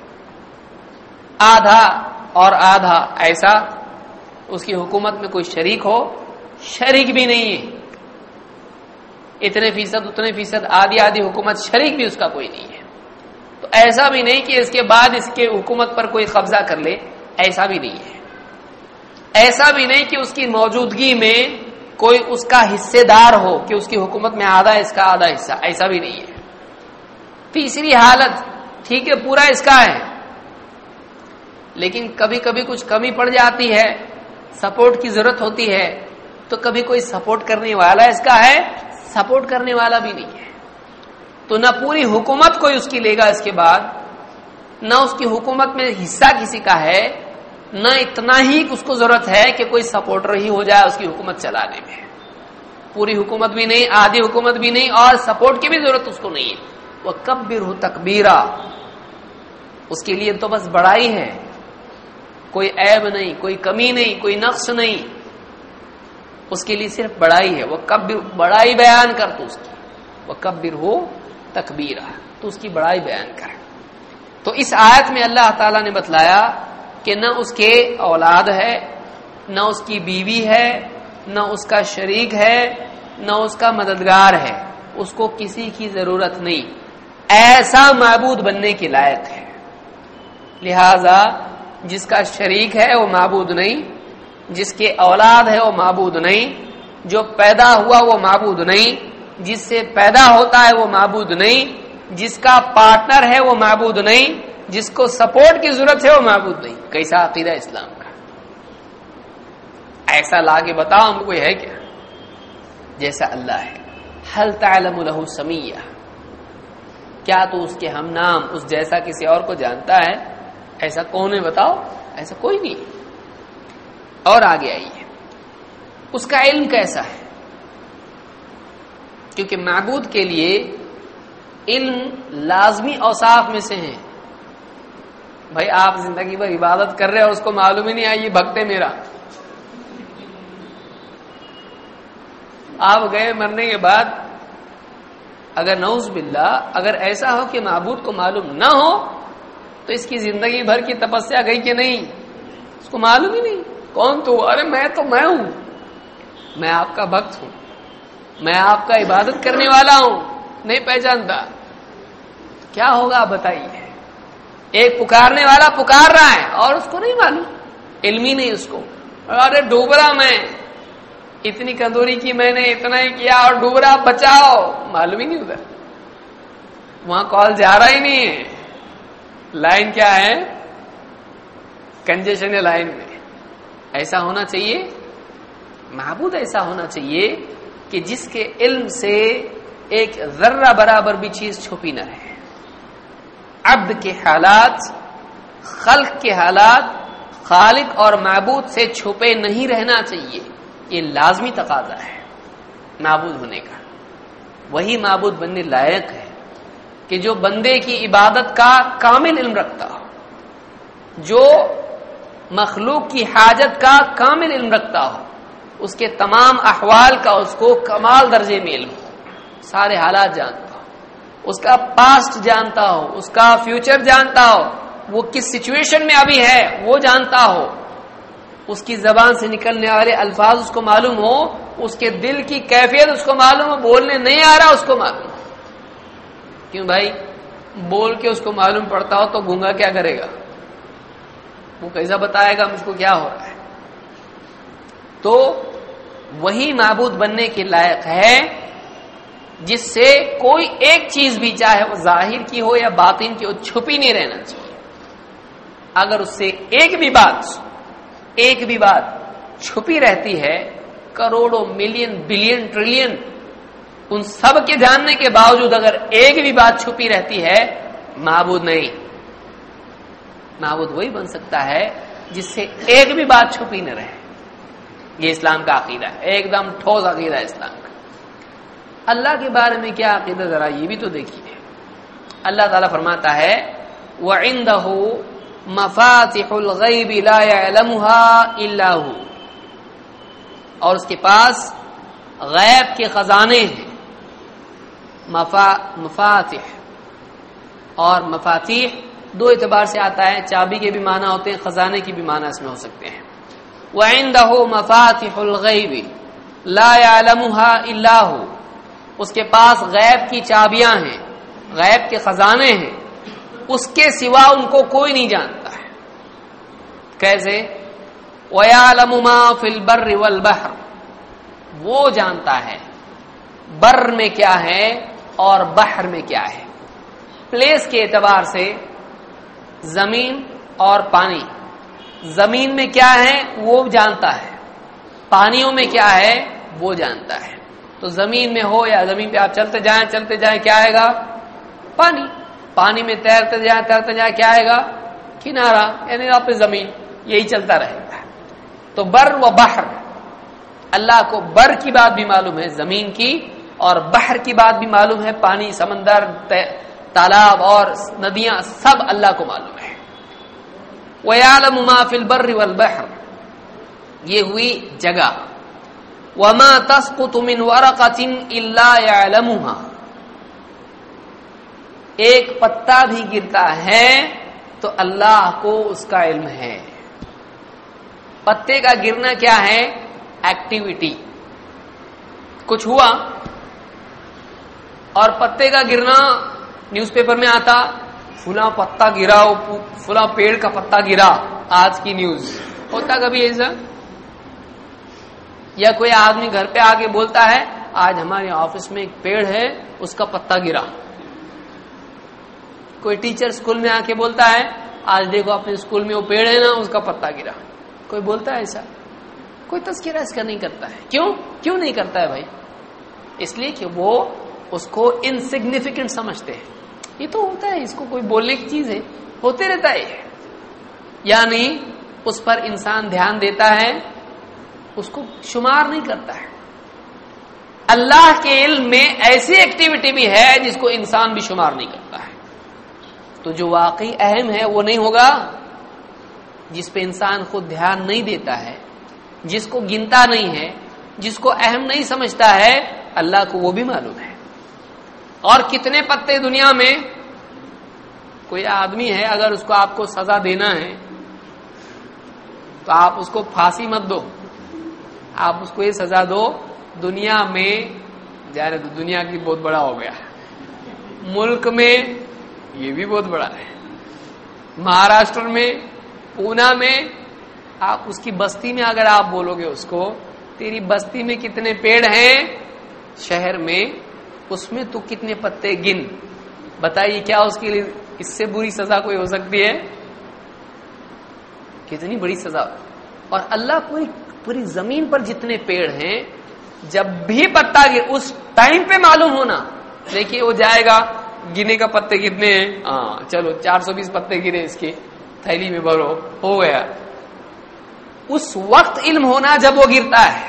آدھا اور آدھا، ایسا اس کی حکومت میں کوئی شریک ہو، شریک بھی نہیں ہے، اتنے فیصد اتنے فیصد، آدھی آدھی حکومت، شریک بھی اس کا کوئی نہیں ہے، تو ایسا بھی نہیں کہ اس کے بعد اس کے حکومت پر کوئی قبضہ کر لے، ایسا بھی نہیں ہے۔ ایسا بھی نہیں کہ اس کی موجودگی میں کوئی اس کا حصے دار ہو کہ اس کی حکومت میں آدھا اس کا آدھا حصہ، ایسا بھی نہیں ہے۔ تیسری حالت، ٹھیک ہے پورا اس کا ہے، لیکن کبھی کبھی کچھ کمی پڑ جاتی ہے، سپورٹ کی ضرورت ہوتی ہے تو کبھی کوئی سپورٹ کرنے والا اس کا ہے؟ سپورٹ کرنے والا بھی نہیں ہے. تو نہ پوری حکومت کوئی اس کی لے گا اس کے بعد، نہ اس کی حکومت میں حصہ کسی کا ہے، نہ اتنا ہی اس کو ضرورت ہے کہ کوئی سپورٹر ہی ہو جائے اس کی حکومت چلانے میں. پوری حکومت بھی نہیں، آدھی حکومت بھی نہیں، اور سپورٹ کی بھی ضرورت اس کو نہیں ہے. وَكَبِّرْهُ تَكْبِيرًا، اس کے لیے تو بس بڑائی ہے، کوئی عیب نہیں، کوئی کمی نہیں، کوئی نقص نہیں، اس کے لیے صرف بڑائی ہے. وہ کبر، بڑائی بیان کر تو اس کی، وہ کبر ہو تکبیرہ، تو اس کی بڑائی بیان کر. تو اس آیت میں اللہ تعالیٰ نے بتلایا کہ نہ اس کے اولاد ہے، نہ اس کی بیوی ہے، نہ اس کا شریک ہے، نہ اس کا مددگار ہے، اس کو کسی کی ضرورت نہیں، ایسا معبود بننے کے لائق ہے. لہذا جس کا شریک ہے وہ معبود نہیں، جس کے اولاد ہے وہ معبود نہیں، جو پیدا ہوا وہ معبود نہیں، جس سے پیدا ہوتا ہے وہ معبود نہیں، جس کا پارٹنر ہے وہ معبود نہیں، جس کو سپورٹ کی ضرورت ہے وہ معبود نہیں. کیسا عقیدہ اسلام کا؟ ایسا لا کے بتاؤ ہم کوئی ہے کیا جیسا اللہ ہے. حل تعلم له سمیہ، کیا تو اس کے ہم نام اس جیسا کسی اور کو جانتا ہے؟ ایسا کون ہے بتاؤ؟ ایسا کوئی نہیں. اور آگے آئیے، اس کا علم کیسا ہے؟ کیونکہ معبود کے لیے علم لازمی اوصاف میں سے ہیں. بھائی آپ زندگی بھر عبادت کر رہے اور اس کو معلوم ہی نہیں آئی یہ بھکت ہے میرا. آپ گئے مرنے کے بعد اگر نعوذ باللہ اگر ایسا ہو کہ معبود کو معلوم نہ ہو تو اس کی زندگی بھر کی تپسیا گئی کہ نہیں؟ اس کو معلوم ہی نہیں کون تو. ارے میں تو میں ہوں، میں آپ کا بھکت ہوں، میں آپ کا عبادت کرنے والا ہوں، نہیں پہچانتا کیا ہوگا آپ بتائیے. ایک پکارنے والا پکار رہا ہے اور اس کو نہیں معلوم، علم ہی نہیں اس کو. ارے ڈوب رہا میں، اتنی کندوری کی میں نے، اتنا ہی کیا اور ڈوب رہا، بچاؤ، معلوم ہی نہیں ادھر. وہاں کال جا رہا ہی نہیں ہے، لائن کیا ہے؟ کنجیشن ہے لائن میں. ایسا ہونا چاہیے معبود، ایسا ہونا چاہیے کہ جس کے علم سے ایک ذرہ برابر بھی چیز چھپی نہ رہے. عبد کے حالات، خلق کے حالات خالق اور معبود سے چھپے نہیں رہنا چاہیے. یہ لازمی تقاضا ہے معبود ہونے کا. وہی معبود بننے لائق ہے کہ جو بندے کی عبادت کا کامل علم رکھتا ہو، جو مخلوق کی حاجت کا کامل علم رکھتا ہو، اس کے تمام احوال کا اس کو کمال درجے میں علم ہو، سارے حالات جانتا ہو، اس کا پاسٹ جانتا ہو، اس کا فیوچر جانتا ہو، وہ کس سچویشن میں ابھی ہے وہ جانتا ہو، اس کی زبان سے نکلنے والے الفاظ اس کو معلوم ہو، اس کے دل کی کیفیت اس کو معلوم ہو، بولنے نہیں آ رہا اس کو معلوم ہو. کیوں بھائی؟ بول کے اس کو معلوم پڑتا ہو تو گونگا کیا کرے گا؟ وہ کیسا بتائے گا مجھ کو کیا ہو رہا ہے؟ تو وہی معبود بننے کے لائق ہے جس سے کوئی ایک چیز بھی، چاہے وہ ظاہر کی ہو یا باطن کی ہو، چھپی نہیں رہنا چاہیے. اگر اس سے ایک بھی بات ایک بھی بات چھپی رہتی ہے، کروڑوں ملین بلین ٹریلین ان سب کے جاننے کے باوجود اگر ایک بھی بات چھپی رہتی ہے، معبود نہیں. معبود وہی بن سکتا ہے جس سے ایک بھی بات چھپی نہ رہے. یہ اسلام کا عقیدہ ہے، ایک دم ٹھوس عقیدہ ہے اسلام کا. اللہ کے بارے میں کیا عقیدہ ذرا یہ بھی تو دیکھیے. اللہ تعالیٰ فرماتا ہے وَعِندَهُ مَفَاتِحُ الْغَيْبِ لَا يَعْلَمُهَا إِلَّا هُوَ، اور اس کے پاس غیب کے خزانے ہیں. مفا مفاتح اور مفاتیح دو اعتبار سے آتا ہے، چابی کے بھی معنی ہوتے ہیں، خزانے کی بھی معنی اس میں ہو سکتے ہیں. وَعِندَهُ مَفَاتِحُ الْغَيْبِ لَا يَعْلَمُهَا إِلَّا هُوَ، اس کے پاس غیب کی چابیاں ہیں، غیب کے خزانے ہیں، اس کے سوا ان کو کوئی نہیں جانتا ہے. کیسے؟ وَيَعْلَمُ مَا فِي الْبَرِّ وَالْبَحْرِ، وہ جانتا ہے بر میں کیا ہے اور بحر میں کیا ہے. پلیس کے اعتبار سے زمین اور پانی زمین میں کیا ہے وہ جانتا ہے، پانیوں میں کیا ہے وہ جانتا ہے. تو زمین میں ہو یا زمین پہ آپ چلتے جائیں چلتے جائیں کیا آئے گا؟ پانی. پانی میں تیرتے جائیں تیرتے جائیں کیا آئے گا؟ کنارہ، یعنی آپ پہ زمین. یہی چلتا رہے گا. تو بر و بحر، اللہ کو بر کی بات بھی معلوم ہے زمین کی، اور بحر کی بات بھی معلوم ہے، پانی، سمندر، تالاب اور ندیاں سب اللہ کو معلوم ہے. وَيَعْلَمُ مَا فِي الْبَرِّ وَالْبَحْرِ، یہ ہوئی جگہ. وَمَا تَسْقُطُ مِنْ وَرَقَةٍ إِلَّا يَعْلَمُهَا، ایک پتا بھی گرتا ہے تو اللہ کو اس کا علم ہے. پتے کا گرنا کیا ہے؟ ایکٹیویٹی. کچھ ہوا اور پتے کا گرنا نیوز پیپر میں آتا، فلاں پتا گرا، فلاں پیڑ کا پتا گرا، آج کی نیوز. ہوتا کبھی ایسا؟ یا کوئی آدمی گھر پہ آ کے بولتا ہے آج ہمارے آفس میں ایک پیڑ ہے اس کا پتا گرا. کوئی ٹیچر اسکول میں آ کے بولتا ہے آج دیکھو اپنے اسکول میں وہ پیڑ ہے نا اس کا پتا گرا. کوئی بولتا ہے ایسا؟ کوئی تذکرہ اس کا نہیں کرتا ہے. کیوں کیوں نہیں کرتا ہے بھائی؟ اس لیے کہ وہ اس کو انسگنیفیکنٹ سمجھتے ہیں. یہ تو ہوتا ہے، اس کو کوئی بولنے کی چیز ہے، ہوتے رہتا ہے. یعنی اس پر انسان دھیان دیتا ہے، اس کو شمار نہیں کرتا ہے. اللہ کے علم میں ایسی ایکٹیویٹی بھی ہے جس کو انسان بھی شمار نہیں کرتا ہے. تو جو واقعی اہم ہے وہ نہیں ہوگا، جس پہ انسان خود دھیان نہیں دیتا ہے، جس کو گنتا نہیں ہے، جس کو اہم نہیں سمجھتا ہے، اللہ کو وہ بھی معلوم ہے. اور کتنے پتے دنیا میں، کوئی آدمی ہے اگر اس کو آپ کو سزا دینا ہے تو آپ اس کو پھانسی مت دو، آپ اس کو یہ سزا دو دنیا میں جانے تو دنیا کی بہت بڑا ہو گیا، ملک میں یہ بھی بہت بڑا ہے، مہاراشٹر میں، پونا میں، آپ اس کی بستی میں اگر آپ بولو گے اس کو تیری بستی میں کتنے پیڑ ہیں شہر میں، اس میں تو کتنے پتے گن، بتائیے کیا اس کے لیے اس سے بری سزا کوئی ہو سکتی ہے؟ کتنی بڑی سزا. اور اللہ پوری پوری زمین پر جتنے پیڑ ہیں جب بھی پتا گر اس ٹائم پہ معلوم ہونا. دیکھیے وہ جائے گا گنے کا پتے کتنے ہیں، ہاں چلو چار سو بیس پتے گرے اس کے تھیلی میں بھرو، ہو گیا. اس وقت علم ہونا جب وہ گرتا ہے،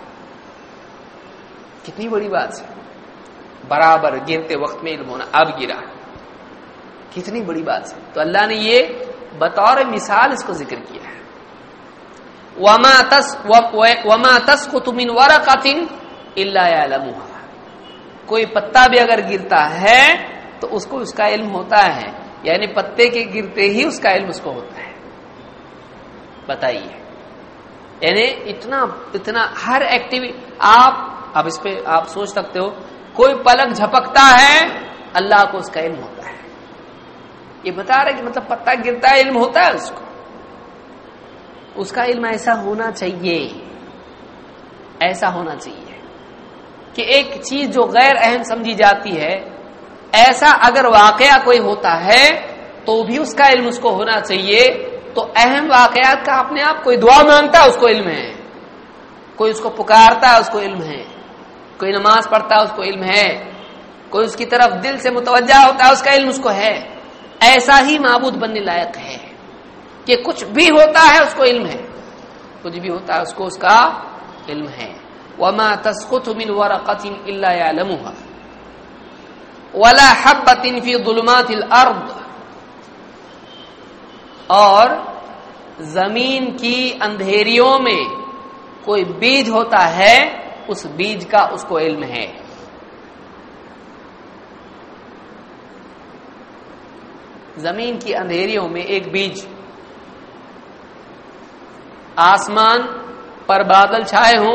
کتنی بڑی بات ہے. برابر گرتے وقت میں علم ہونا، اب گرا، کتنی بڑی بات ہے. تو اللہ نے یہ بطور مثال اس کو ذکر کیا ہے. وَمَا تَس وَمَا تَسْقُطُ مِنْ وَرَقَةٍ إِلَّا يَعْلَمُهَا، کوئی پتا بھی اگر گرتا ہے تو اس کو اس کا علم ہوتا ہے. یعنی پتے کے گرتے ہی اس کا علم اس کو ہوتا ہے. بتائیے، یعنی اتنا اتنا ہر ایکٹیویٹی. آپ اب اس پہ آپ سوچ سکتے ہو، کوئی پلک جھپکتا ہے اللہ کو اس کا علم ہوتا ہے. یہ بتا رہے کہ مطلب پتا گرتا ہے علم ہوتا ہے اس کو. اس کا علم ایسا ہونا چاہیے، ایسا ہونا چاہیے کہ ایک چیز جو غیر اہم سمجھی جاتی ہے، ایسا اگر واقعہ کوئی ہوتا ہے تو بھی اس کا علم اس کو ہونا چاہیے. تو اہم واقعات کا اپنے آپ کوئی دعا مانگتا ہے اس کو علم ہے، کوئی اس کو پکارتا ہے اس کو علم ہے، کوئی نماز پڑھتا ہے اس کو علم ہے، کوئی اس کی طرف دل سے متوجہ ہوتا ہے اس کا علم اس کو ہے. ایسا ہی معبود بننے لائق ہے کہ کچھ بھی ہوتا ہے اس کو علم ہے، کچھ بھی ہوتا ہے اس کو اس کا علم ہے. وَمَا تَسْقُطُ مِنْ وَرَقَةٍ إِلَّا يَعْلَمُهَا وَلَا حَبَّةٍ فِي ظُلُمَاتِ الْأَرْضِ، اور زمین کی اندھیریوں میں کوئی بیج ہوتا ہے اس بیج کا اس کو علم ہے. زمین کی اندھیریوں میں ایک بیج، آسمان پر بادل چھائے ہوں،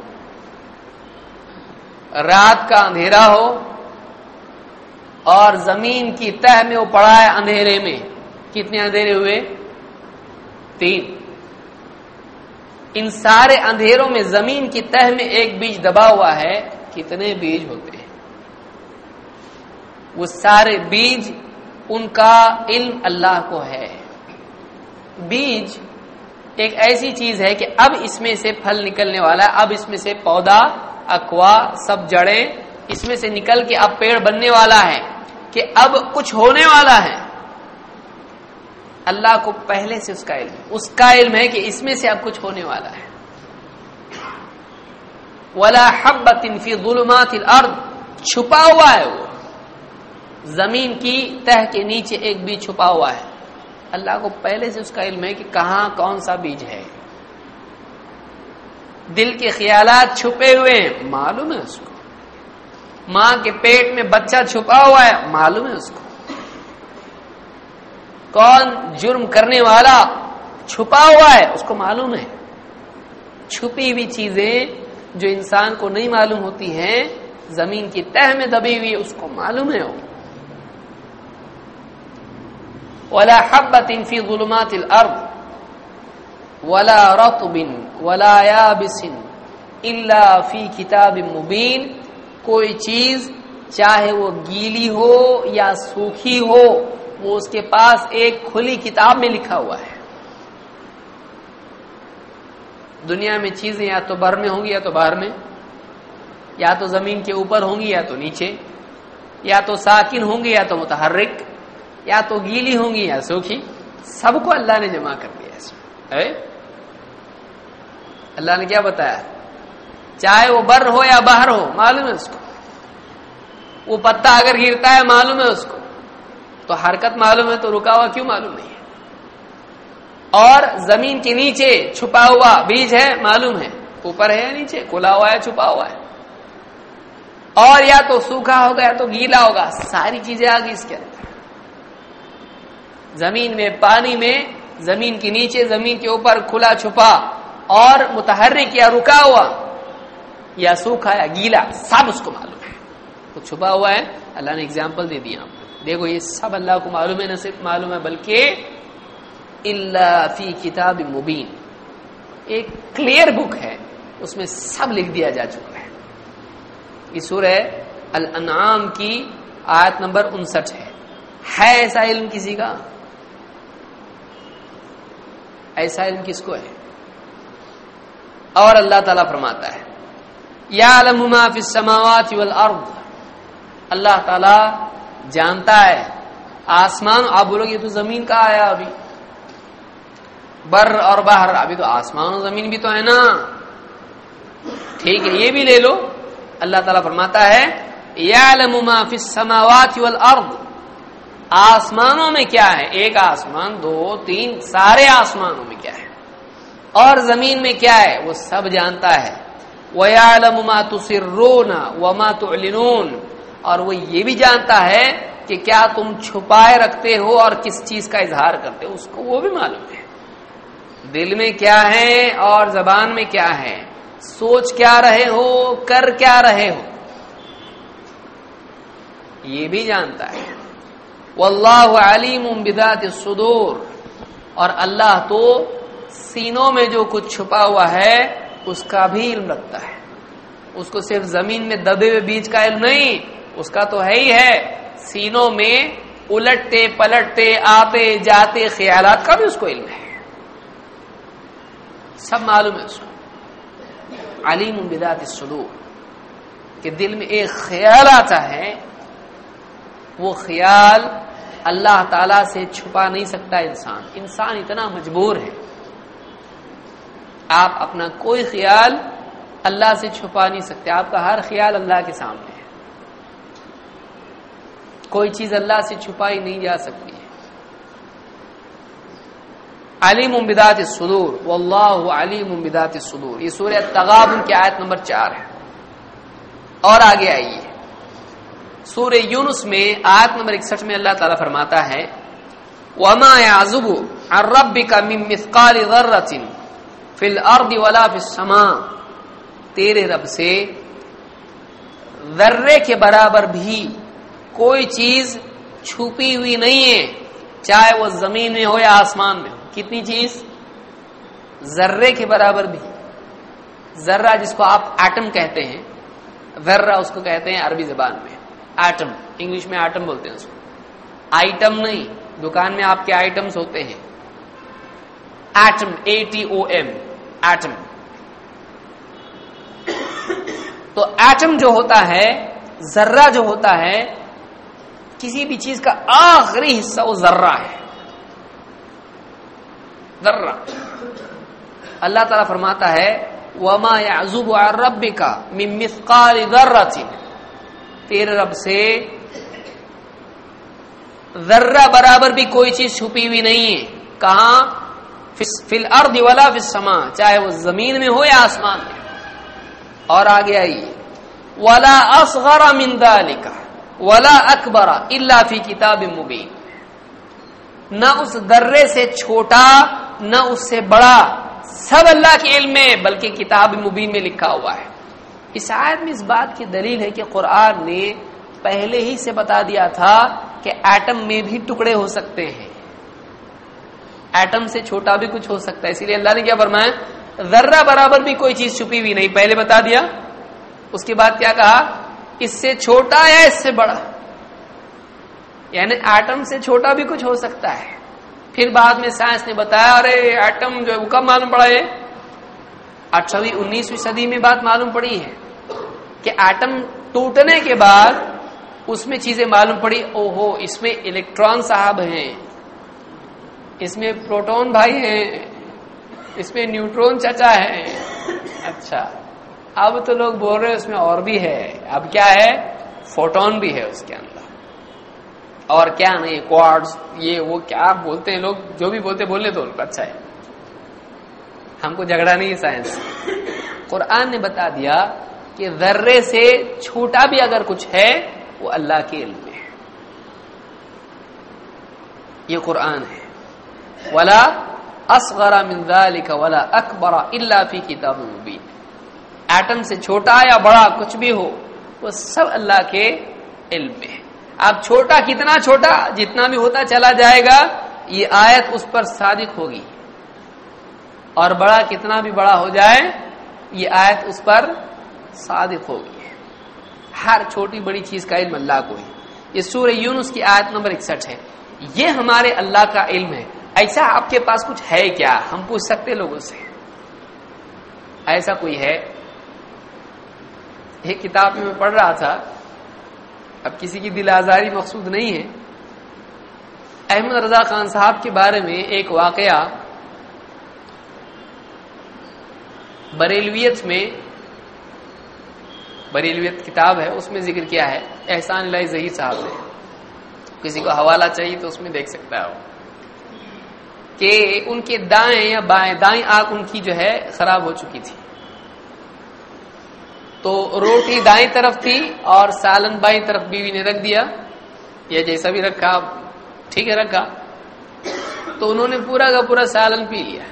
رات کا اندھیرا ہو اور زمین کی تہ میں وہ پڑا ہے اندھیرے میں. کتنے اندھیرے ہوئے؟ تین. ان سارے اندھیروں میں زمین کی تہ میں ایک بیج دبا ہوا ہے. کتنے بیج ہوتے ہیں؟ وہ سارے بیج، ان کا علم اللہ کو ہے. بیج ایک ایسی چیز ہے کہ اب اس میں سے پھل نکلنے والا ہے، اب اس میں سے پودا، اقوا، سب جڑیں اس میں سے نکل کے اب پیڑ بننے والا ہے، کہ اب کچھ ہونے والا ہے، اللہ کو پہلے سے اس کا علم ہے، اس کا علم ہے کہ اس میں سے اب کچھ ہونے والا ہے۔ وَلَا حَبَّةٍ فِي ظُلُمَاتِ الْأَرْضِ، چھپا ہوا ہے وہ زمین کی تہ کے نیچے، ایک بیج چھپا ہوا ہے، اللہ کو پہلے سے اس کا علم ہے کہ کہاں کون سا بیج ہے۔ دل کے خیالات چھپے ہوئے ہیں، معلوم ہے اس کو۔ ماں کے پیٹ میں بچہ چھپا ہوا ہے، معلوم ہے اس کو۔ کون جرم کرنے والا چھپا ہوا ہے، اس کو معلوم ہے۔ چھپی ہوئی چیزیں جو انسان کو نہیں معلوم ہوتی ہیں، زمین کی تہ میں دبی ہوئی، اس کو معلوم ہے وہ۔ وَلَا حَبَّةٍ فِي ظُلُمَاتِ الْأَرْضِ وَلَا رَطْبٍ وَلَا يَابِسٍ إِلَّا فِي كِتَابٍ مُبِينٍ، کوئی چیز چاہے وہ گیلی ہو یا سوکھی ہو، وہ اس کے پاس ایک کھلی کتاب میں لکھا ہوا ہے۔ دنیا میں چیزیں یا تو بر میں ہوں گی یا تو باہر میں، یا تو زمین کے اوپر ہوں گی یا تو نیچے، یا تو ساکن ہوں گی یا تو متحرک، یا تو گیلی ہوں گی یا سوکھی، سب کو اللہ نے جمع کر دیا اس میں۔ اللہ نے کیا بتایا؟ چاہے وہ بر ہو یا باہر ہو، معلوم ہے اس کو۔ وہ پتا اگر گرتا ہے، معلوم ہے اس کو۔ تو حرکت معلوم ہے تو رکا ہوا کیوں معلوم نہیں ہے؟ اور زمین کے نیچے چھپا ہوا بیج ہے، معلوم ہے، اوپر ہے یا نیچے، کھلا ہوا ہے، چھپا ہوا ہے، اور یا تو سوکھا ہوگا یا تو گیلا ہوگا، ساری چیزیں آ گئی اس کے اندر۔ زمین میں، پانی میں، زمین کے نیچے، زمین کے اوپر، کھلا چھپا اور متحرک یا رکا ہوا یا سوکھا یا گیلا، سب اس کو معلوم ہے۔ تو چھپا ہوا ہے، اللہ نے اگزامپل دے دیا، دیکھو یہ سب اللہ کو معلوم ہے، نہ صرف معلوم ہے بلکہ الا فی کتاب مبین، ایک کلیئر بک ہے، اس میں سب لکھ دیا جا چکا ہے۔ یہ سورہ الانعام کی آیت نمبر انسٹھ ہے۔ ہے ایسا علم کسی کا؟ ایسا علم کس کو ہے؟ اور اللہ تعالیٰ فرماتا ہے یعلم ما فی السماوات والارض، اللہ تعالیٰ جانتا ہے آسمان، آپ بولو گے تو زمین کا آیا، ابھی بر اور باہر، ابھی تو آسمان اور زمین بھی تو ہے نا، ٹھیک ہے، یہ بھی لے لو۔ اللہ تعالیٰ فرماتا ہے یعلم ما فی السماوات والارض، آسمانوں میں کیا ہے، ایک آسمان، دو، تین، سارے آسمانوں میں کیا ہے، اور زمین میں کیا ہے، وہ سب جانتا ہے۔ وَيَعْلَمُ مَا تُسِرُّونَ وَمَا تُعْلِنُونَ، اور وہ یہ بھی جانتا ہے کہ کیا تم چھپائے رکھتے ہو اور کس چیز کا اظہار کرتے ہو، اس کو وہ بھی معلوم ہے۔ دل میں کیا ہے اور زبان میں کیا ہے، سوچ کیا رہے ہو، کر کیا رہے ہو، یہ بھی جانتا ہے۔ واللہ علیم بذات الصدور، اور اللہ تو سینوں میں جو کچھ چھپا ہوا ہے اس کا بھی علم رکھتا ہے۔ اس کو صرف زمین میں دبے ہوئے بیج کا علم نہیں، اس کا تو ہے ہی ہے، سینوں میں الٹتے پلٹتے آتے جاتے خیالات کا بھی اس کو علم ہے، سب معلوم ہے اس کو۔ علیم بذات الصدور، کہ دل میں ایک خیال آتا ہے، وہ خیال اللہ تعالی سے چھپا نہیں سکتا انسان، انسان اتنا مجبور ہے، آپ اپنا کوئی خیال اللہ سے چھپا نہیں سکتے، آپ کا ہر خیال اللہ کے سامنے ہے، کوئی چیز اللہ سے چھپائی نہیں جا سکتی ہے۔ علیم بذات الصدور، واللہ علیم بذات الصدور، یہ سورہ التغابن کی آیت نمبر چار ہے۔ اور آگے آئیے سورہ یونس میں آیت نمبر اکسٹھ میں اللہ تعالیٰ فرماتا ہے وَمَا يَعْزُبُ عَنْ رَبِّكَ مِن مِثْقَالِ ذَرَّةٍ فِي الْأَرْضِ وَلَا فِي السَّمَاءِ، تیرے رب سے ذرے کے برابر بھی کوئی چیز چھپی ہوئی نہیں ہے، چاہے وہ زمین میں ہو یا آسمان میں ہو۔ کتنی چیز؟ ذرے کے برابر بھی، ذرہ جس کو آپ ایٹم کہتے ہیں، ذرہ اس کو کہتے ہیں عربی زبان میں ایٹم، انگلش میں ایٹم بولتے ہیں اس کو، آئٹم نہیں، دکان میں آپ کے آئٹمز ہوتے ہیں، atom, A T O M, atom. تو ایٹم جو ہوتا ہے، ذرہ جو ہوتا ہے، کسی بھی چیز کا آخری حصہ وہ ذرہ ہے. ذرہ. اللہ تعالیٰ فرماتا ہے وَمَا يَعْزُبُ عَنْ رَبِّكَ مِن مِّثْقَالِ ذَرَّةٍ، تیرے رب سے ذرہ برابر بھی کوئی چیز چھپی ہوئی نہیں ہے. کہاں؟ فی الارض ولا فی السماء، چاہے وہ زمین میں ہو یا آسمان میں. اور آگے آئیے ولا اصغر من ذلك ولا اکبر الا فی کتاب مبین، نہ اس ذرے سے چھوٹا نہ اس سے بڑا، سب اللہ کے علم میں، بلکہ کتاب مبین میں لکھا ہوا ہے. اس آیت میں اس بات کی دلیل ہے کہ قرآن نے پہلے ہی سے بتا دیا تھا کہ ایٹم میں بھی ٹکڑے ہو سکتے ہیں، ایٹم سے چھوٹا بھی کچھ ہو سکتا ہے. اسی لیے اللہ نے کیا فرمایا؟ ذرہ برابر بھی کوئی چیز چھپی ہوئی نہیں، پہلے بتا دیا. اس کے بعد کیا کہا؟ اس سے چھوٹا یا اس سے بڑا، یعنی ایٹم سے چھوٹا بھی کچھ ہو سکتا ہے. پھر بعد میں سائنس نے بتایا ارے ایٹم جو ہے وہ کب معلوم پڑا ہے؟ اٹھارہویں انیسویں صدی میں بات معلوم پڑی ہے کہ ایٹم ٹوٹنے کے بعد اس میں چیزیں معلوم پڑی. او ہو، اس میں الیکٹران صاحب ہیں، اس میں پروٹون بھائی ہیں، اس میں نیوٹرون چچا ہے. اچھا، اب تو لوگ بول رہے اس میں اور بھی ہے. اب کیا ہے؟ فوٹون بھی ہے اس کے اندر، اور کیا نہیں، کوارٹز، یہ وہ کیا بولتے ہیں لوگ، جو بھی بولتے بولنے تو ان کو اچھا ہے، ہم کو جھگڑا نہیں ہے سائنس. قرآن نے بتا دیا کہ ذرے سے چھوٹا بھی اگر کچھ ہے وہ اللہ کے علم میں ہے. یہ قرآن ہے. ولا اصغر من ذلك ولا اکبر الا فی کتاب مبین. ایٹم سے چھوٹا یا بڑا کچھ بھی ہو وہ سب اللہ کے علم میں ہے. اب چھوٹا کتنا چھوٹا، جتنا بھی ہوتا چلا جائے گا یہ آیت اس پر صادق ہوگی، اور بڑا کتنا بھی بڑا ہو جائے یہ آیت اس پر صادق ہوگی. ہر چھوٹی بڑی چیز کا علم اللہ کو ہے. یہ سورہ یونس کی آیت نمبر اکسٹھ ہے. یہ ہمارے اللہ کا علم ہے. ایسا آپ کے پاس کچھ ہے کیا؟ ہم پوچھ سکتے لوگوں سے، ایسا کوئی ہے؟ ایک کتاب میں میں پڑھ رہا تھا، اب کسی کی دل آزاری مقصود نہیں ہے، احمد رضا خان صاحب کے بارے میں ایک واقعہ بریلویت میں، بریلویت کتاب ہے اس میں ذکر کیا ہے. احسان الہی ظہیر صاحب نے، کسی کو حوالہ چاہیے تو اس میں دیکھ سکتا ہے کہ ان کے دائیں یا بائیں، دائیں آنکھ ان کی جو ہے خراب ہو چکی تھی، تو روٹی دائیں طرف تھی اور سالن بائیں طرف بیوی نے رکھ دیا، یا جیسا بھی رکھا ٹھیک ہے رکھا، تو انہوں نے پورا کا پورا سالن پی لیا.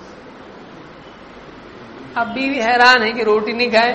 اب بیوی حیران ہے کہ روٹی نہیں کھائے،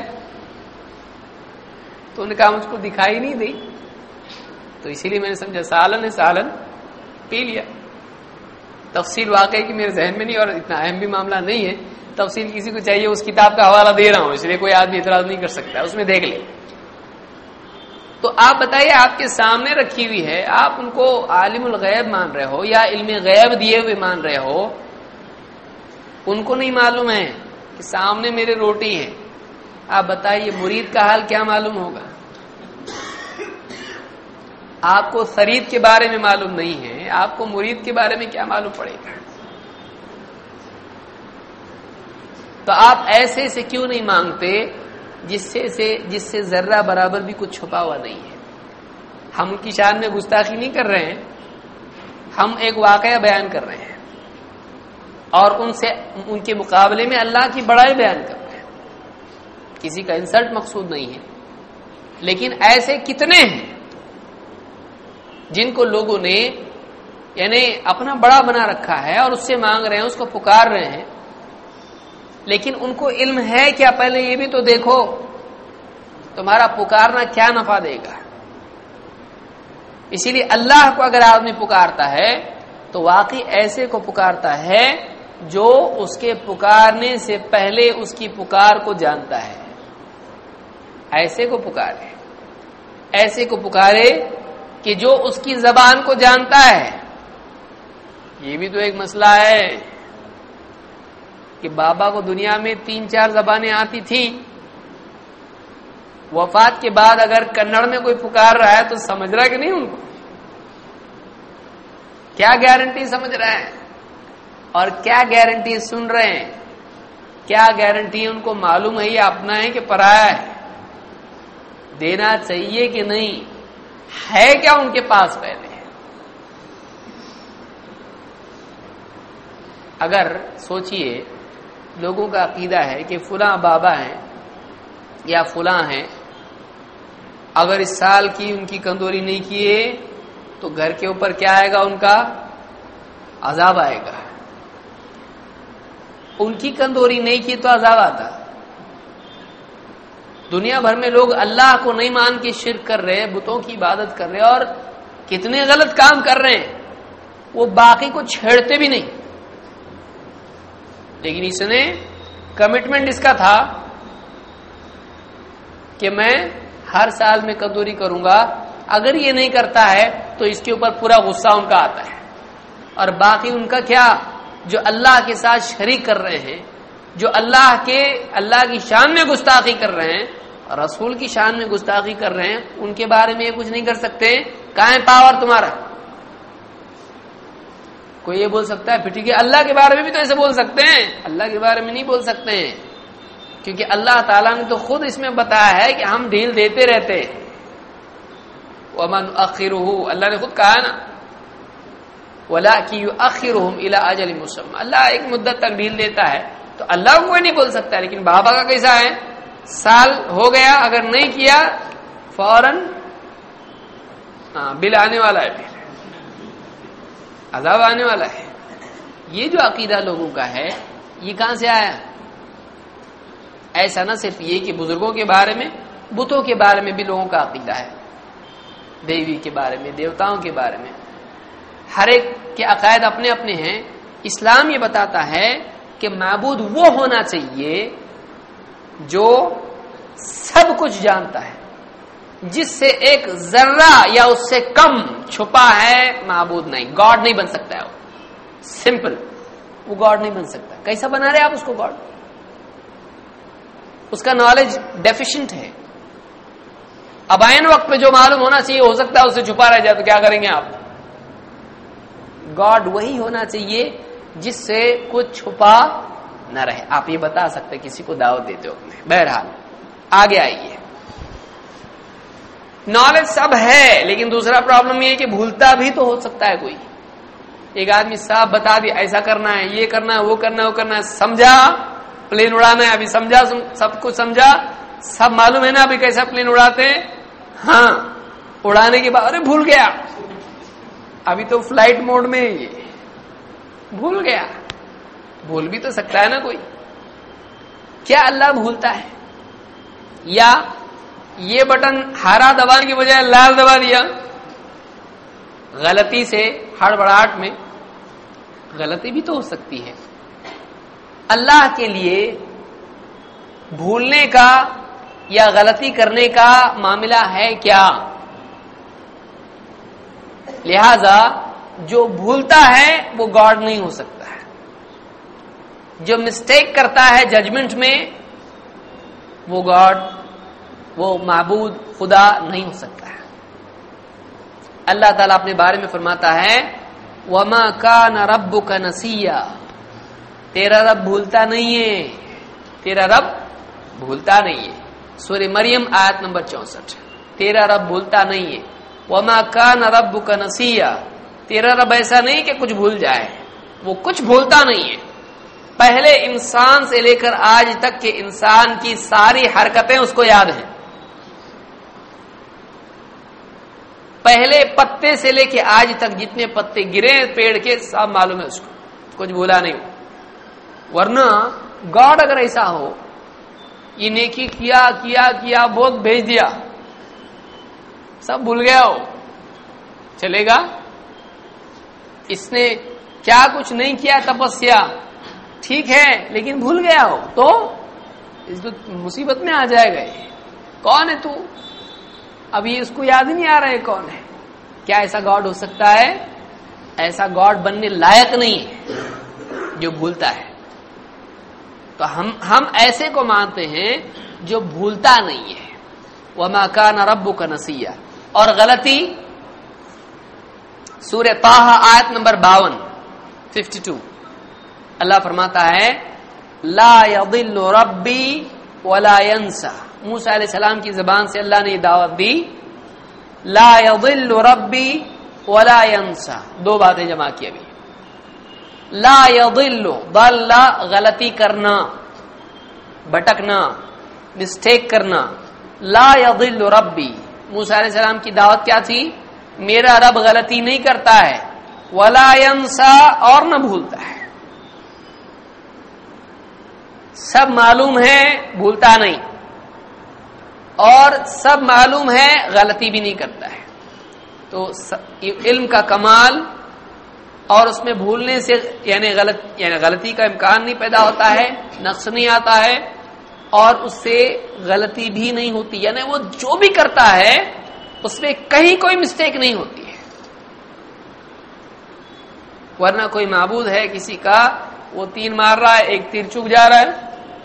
تو انہوں نے کہا مجھ کو دکھائی نہیں دی، تو اسی لیے میں نے سمجھا سالن ہے، سالن پی لیا. تفصیل واقعی کی میرے ذہن میں نہیں، اور اتنا اہم بھی معاملہ نہیں ہے، تفصیل کسی کو چاہیے اس کتاب کا حوالہ دے رہا ہوں، اس لیے کوئی آدمی اعتراض نہیں کر سکتا، اس میں دیکھ لیں. تو آپ بتائیے، آپ کے سامنے رکھی ہوئی ہے، آپ ان کو عالم الغیب مان رہے ہو یا علم غیب دیے ہوئے مان رہے ہو، ان کو نہیں معلوم ہے کہ سامنے میرے روٹی ہے. آپ بتائیے مرید کا حال کیا معلوم ہوگا؟ آپ کو فرید کے بارے میں معلوم نہیں ہے، آپ کو مرید کے بارے میں کیا معلوم پڑے گا؟ تو آپ ایسے سے کیوں نہیں مانگتے جس سے سے جس سے ذرہ برابر بھی کچھ چھپا ہوا نہیں ہے؟ ہم ان کی شان میں گستاخی نہیں کر رہے ہیں، ہم ایک واقعہ بیان کر رہے ہیں اور ان سے ان کے مقابلے میں اللہ کی بڑائی بیان کر رہے ہیں. کسی کا انسلٹ مقصود نہیں ہے، لیکن ایسے کتنے ہیں جن کو لوگوں نے یعنی اپنا بڑا بنا رکھا ہے اور اس سے مانگ رہے ہیں، اس کو پکار رہے ہیں، لیکن ان کو علم ہے کیا؟ پہلے یہ بھی تو دیکھو تمہارا پکارنا کیا نفع دے گا. اسی لیے اللہ کو اگر آدمی پکارتا ہے تو واقعی ایسے کو پکارتا ہے جو اس کے پکارنے سے پہلے اس کی پکار کو جانتا ہے. ایسے کو پکارے، ایسے کو پکارے کہ جو اس کی زبان کو جانتا ہے. یہ بھی تو ایک مسئلہ ہے. کہ بابا کو دنیا میں تین چار زبانیں آتی تھیں، وفات کے بعد اگر کنڑ میں کوئی پکار رہا ہے تو سمجھ رہا ہے کہ نہیں ان کو؟ کیا گارنٹی سمجھ رہا ہے؟ اور کیا گارنٹی سن رہے ہیں؟ کیا گارنٹی ان کو معلوم ہے یہ اپنا ہے کہ پرایا ہے؟ دینا چاہیے کہ نہیں؟ ہے کیا ان کے پاس پہلے؟ اگر سوچئے لوگوں کا عقیدہ ہے کہ فلاں بابا ہیں یا فلاں ہیں، اگر اس سال کی ان کی کندوری نہیں کیے تو گھر کے اوپر کیا آئے گا؟ ان کا عذاب آئے گا۔ ان کی کندوری نہیں کی تو عذاب آتا۔ دنیا بھر میں لوگ اللہ کو نہیں مان کے شرک کر رہے ہیں، بتوں کی عبادت کر رہے ہیں، اور کتنے غلط کام کر رہے ہیں، وہ باقی کو چھیڑتے بھی نہیں، لیکن اس نے کمٹمنٹ اس کا تھا کہ میں ہر سال میں کندوری کروں گا۔ اگر یہ نہیں کرتا ہے تو اس کے اوپر پورا غصہ ان کا آتا ہے، اور باقی ان کا کیا، جو اللہ کے ساتھ شریک کر رہے ہیں، جو اللہ کے اللہ کی شان میں گستاخی کر رہے ہیں، رسول کی شان میں گستاخی کر رہے ہیں، ان کے بارے میں یہ کچھ نہیں کر سکتے۔ کہاں ہے پاور تمہارا؟ کوئی یہ بول سکتا ہے پھر ٹھیک ہے اللہ کے بارے میں بھی تو ایسے بول سکتے ہیں؟ اللہ کے بارے میں نہیں بول سکتے ہیں، کیونکہ اللہ تعالیٰ نے تو خود اس میں بتایا ہے کہ ہم ڈھیل دیتے رہتے ہیں۔ وَمَنْ أَخِّرُهُ، اللہ نے خود کہا نا، وَلَٰكِنْ يُؤَخِّرُهُمْ إِلَىٰ أَجَلٍ مُّسَمًّى، اللہ ایک مدت تک ڈھیل دیتا ہے، تو اللہ کو نہیں بول سکتا، لیکن بابا کا کیسا ہے؟ سال ہو گیا اگر نہیں کیا فوراً بل آنے والا ہے، پھر عذاب آنے والا ہے۔ یہ جو عقیدہ لوگوں کا ہے یہ کہاں سے آیا؟ ایسا نہ صرف یہ کہ بزرگوں کے بارے میں، بتوں کے بارے میں بھی لوگوں کا عقیدہ ہے، دیوی کے بارے میں، دیوتاؤں کے بارے میں، ہر ایک کے عقائد اپنے اپنے ہیں۔ اسلام یہ بتاتا ہے کہ معبود وہ ہونا چاہیے جو سب کچھ جانتا ہے، جس سے ایک ذرہ یا اس سے کم چھپا ہے معبود نہیں، گاڈ نہیں بن سکتا ہے وہ، سمپل، وہ گاڈ نہیں بن سکتا۔ کیسا بنا رہے آپ اس کو گاڈ؟ اس کا نالج ڈیفیشنٹ ہے، اب عین وقت پہ جو معلوم ہونا چاہیے ہو سکتا ہے اس سے چھپا رہ جائے تو کیا کریں گے آپ؟ گاڈ وہی ہونا چاہیے جس سے کچھ چھپا نہ رہے۔ آپ یہ بتا سکتے کسی کو دعوت دیتے ہو اپنے۔ بہرحال آگے آئیے، نالج سب ہے، لیکن دوسرا پرابلم یہ ہے کہ بھولتا بھی تو ہو سکتا ہے کوئی۔ ایک آدمی صاحب بتا دیا ایسا کرنا ہے، یہ کرنا ہے، وہ کرنا ہے، وہ کرنا ہے، سمجھا پلین اڑانا ہے، ابھی سمجھا، سب کچھ سمجھا، سب معلوم ہے نا ابھی کیسا پلین اڑاتے ہیں، ہاں اڑانے کے بعد ارے بھول گیا، ابھی تو فلائٹ موڈ میں یہ بھول گیا۔ بھول بھی تو سکتا ہے نا کوئی، کیا اللہ بھولتا ہے؟ یا یہ بٹن ہرا دبانے کی بجائے لال دبا دیا غلطی سے، ہڑبڑاہٹ میں، غلطی بھی تو ہو سکتی ہے۔ اللہ کے لیے بھولنے کا یا غلطی کرنے کا معاملہ ہے کیا؟ لہذا جو بھولتا ہے وہ گاڈ نہیں ہو سکتا ہے، جو مسٹیک کرتا ہے ججمنٹ میں وہ گاڈ، وہ معبود، خدا نہیں ہو سکتا ہے۔ اللہ تعالیٰ اپنے بارے میں فرماتا ہے وَمَا كَانَ رَبُّكَ نَسِيًّا، تیرا رب بھولتا نہیں ہے، تیرا رب بھولتا نہیں ہے۔ سورہ مریم آیت نمبر چونسٹھ، تیرا رب بھولتا نہیں ہے۔ وَمَا كَانَ رَبُّكَ نَسِيًّا، تیرا رب ایسا نہیں کہ کچھ بھول جائے، وہ کچھ بھولتا نہیں ہے۔ پہلے انسان سے لے کر آج تک کے انسان کی ساری حرکتیں اس کو یاد ہیں، پہلے پتے سے لے کے آج تک جتنے پتے گرے پیڑ کے سب معلوم ہے اس کو، کچھ بھولا نہیں۔ ورنہ گاڈ اگر ایسا ہو، یہ نیکی کیا کیا کیا بہت بھیج دیا، سب بھول گیا ہو، چلے گا؟ اس نے کیا کچھ نہیں کیا تپسیا، ٹھیک ہے، لیکن بھول گیا ہو تو اس کو مصیبت میں آ جائے گا۔ کون ہے تو؟ ابھی اس کو یاد نہیں آ رہا ہے کون ہے۔ کیا ایسا گاڈ ہو سکتا ہے؟ ایسا گاڈ بننے لائق نہیں ہے جو بھولتا ہے۔ تو ہم ہم ایسے کو مانتے ہیں جو بھولتا نہیں ہے. وما کان ربک نسیا. اور غلطی سورہ طٰ آیت نمبر باون ففٹی ٹو اللہ فرماتا ہے لا یضل ربی ولا ینسا. موسیٰ علیہ السلام کی زبان سے اللہ نے یہ دعوت دی لا یضل ربی ولا ینسا. دو باتیں جمع کی ابھی. لا یضل ضل غلطی کرنا, بھٹکنا, مسٹیک کرنا. لا یضل ربی, موسیٰ علیہ السلام کی دعوت کیا تھی؟ میرا رب غلطی نہیں کرتا ہے. ولا ینسا, اور نہ بھولتا ہے. سب معلوم ہے بھولتا نہیں, اور سب معلوم ہے غلطی بھی نہیں کرتا ہے. تو علم کا کمال اور اس میں بھولنے سے یعنی غلط یعنی غلطی کا امکان نہیں پیدا ہوتا ہے, نقص نہیں آتا ہے, اور اس سے غلطی بھی نہیں ہوتی. یعنی وہ جو بھی کرتا ہے اس میں کہیں کوئی مسٹیک نہیں ہوتی ہے. ورنہ کوئی معبود ہے کسی کا, وہ تین مار رہا ہے, ایک تیر چوک جا رہا ہے,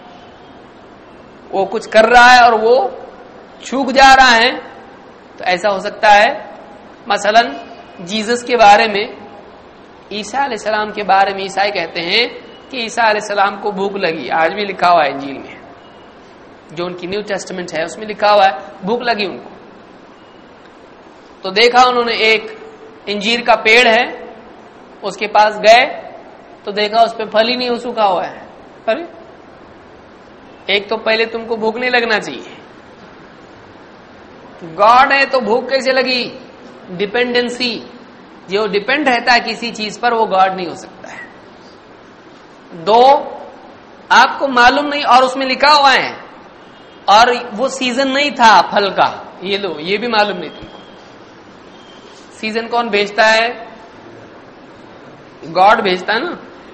وہ کچھ کر رہا ہے اور وہ چوک جا رہا ہے. تو ایسا ہو سکتا ہے. مثلا جیزس کے بارے میں, عیسیٰ علیہ السلام کے بارے میں عیسائی کہتے ہیں کہ عیسیٰ علیہ السلام کو بھوک لگی. آج بھی لکھا ہوا ہے انجیل میں, جو ان کی نیو ٹیسٹمنٹ ہے اس میں لکھا ہوا ہے بھوک لگی ان کو. تو دیکھا انہوں نے ایک انجیر کا پیڑ ہے, اس کے پاس گئے تو دیکھا اس پہ پھل ہی نہیں, سوکھا ہوا ہے. ارے ایک تو پہلے تم کو بھوک نہیں لگنا چاہیے. گاڈ ہے تو بھوک کیسے لگی؟ ڈیپینڈنسی. جو ڈیپینڈ رہتا ہے کسی چیز پر وہ گاڈ نہیں ہو سکتا ہے. دو, آپ کو معلوم نہیں اور اس میں لکھا ہوا ہے, اور وہ سیزن نہیں تھا پھل کا, یہ لو یہ بھی معلوم نہیں تم کو. سیزن کون بھیجتا ہے؟ گاڈ بھیجتا ہے نا.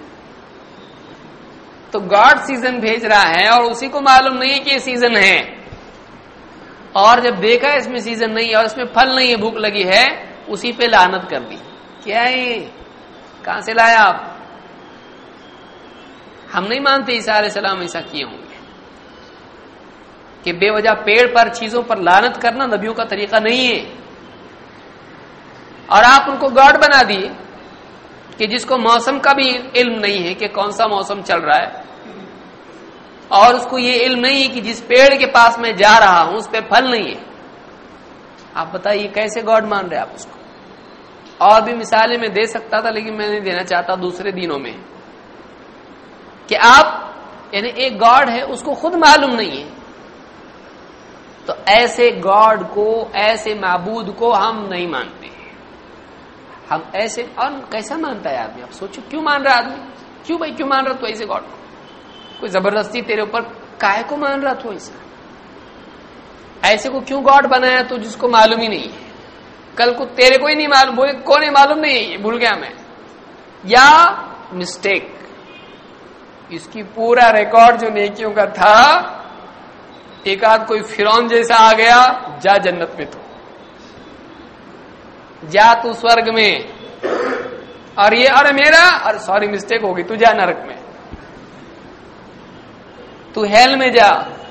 تو گاڈ سیزن بھیج رہا ہے اور اسی کو معلوم نہیں ہے کہ یہ سیزن ہے, اور جب دیکھا اس میں سیزن نہیں ہے اور اس میں پھل نہیں ہے, بھوک لگی ہے, اسی پہ لعنت کر دی. کیا ہے کہاں سے لایا آپ؟ ہم نہیں مانتے عیسیٰ علیہ السلام ایسا کیے ہوں گے کہ بے وجہ پیڑ پر چیزوں پر لعنت کرنا نبیوں کا طریقہ نہیں ہے. اور آپ ان کو گاڈ بنا دیے کہ جس کو موسم کا بھی علم نہیں ہے کہ کون سا موسم چل رہا ہے, اور اس کو یہ علم نہیں ہے کہ جس پیڑ کے پاس میں جا رہا ہوں اس پہ پھل نہیں ہے. آپ بتائیے کیسے گاڈ مان رہے آپ اس کو؟ اور بھی مثالیں میں دے سکتا تھا لیکن میں نہیں دینا چاہتا دوسرے دنوں میں, کہ آپ یعنی ایک گاڈ ہے اس کو خود معلوم نہیں ہے. تو ایسے گاڈ کو, ایسے معبود کو ہم نہیں مانتے. ہم ایسے, اور کیسا مانتا ہے آدمی؟ آپ سوچو کیوں مان رہا آدمی؟ کیوں بھائی کیوں مان رہا تو ایسے گاڈ کو؟ کوئی زبردستی تیرے اوپر کائے کو مان رہا تو ایسا؟ ایسے کو کیوں گاڈ بنایا تو جس کو معلوم ہی نہیں ہے؟ کل کو تیرے کو ہی نہیں معلوم, بولے کون ہے معلوم نہیں ہے, بھول گیا میں, یا مسٹیک. اس کی پورا ریکارڈ جو نیکیوں کا تھا, ایک آدھ کوئی فرعون جیسا آ گیا, جا جنت میں, تو جا تو سورگ میں, اور یہ ارے میرا اور سوری مسٹیک ہوگی, تو جا نرک میں, تو ہیل میں جا.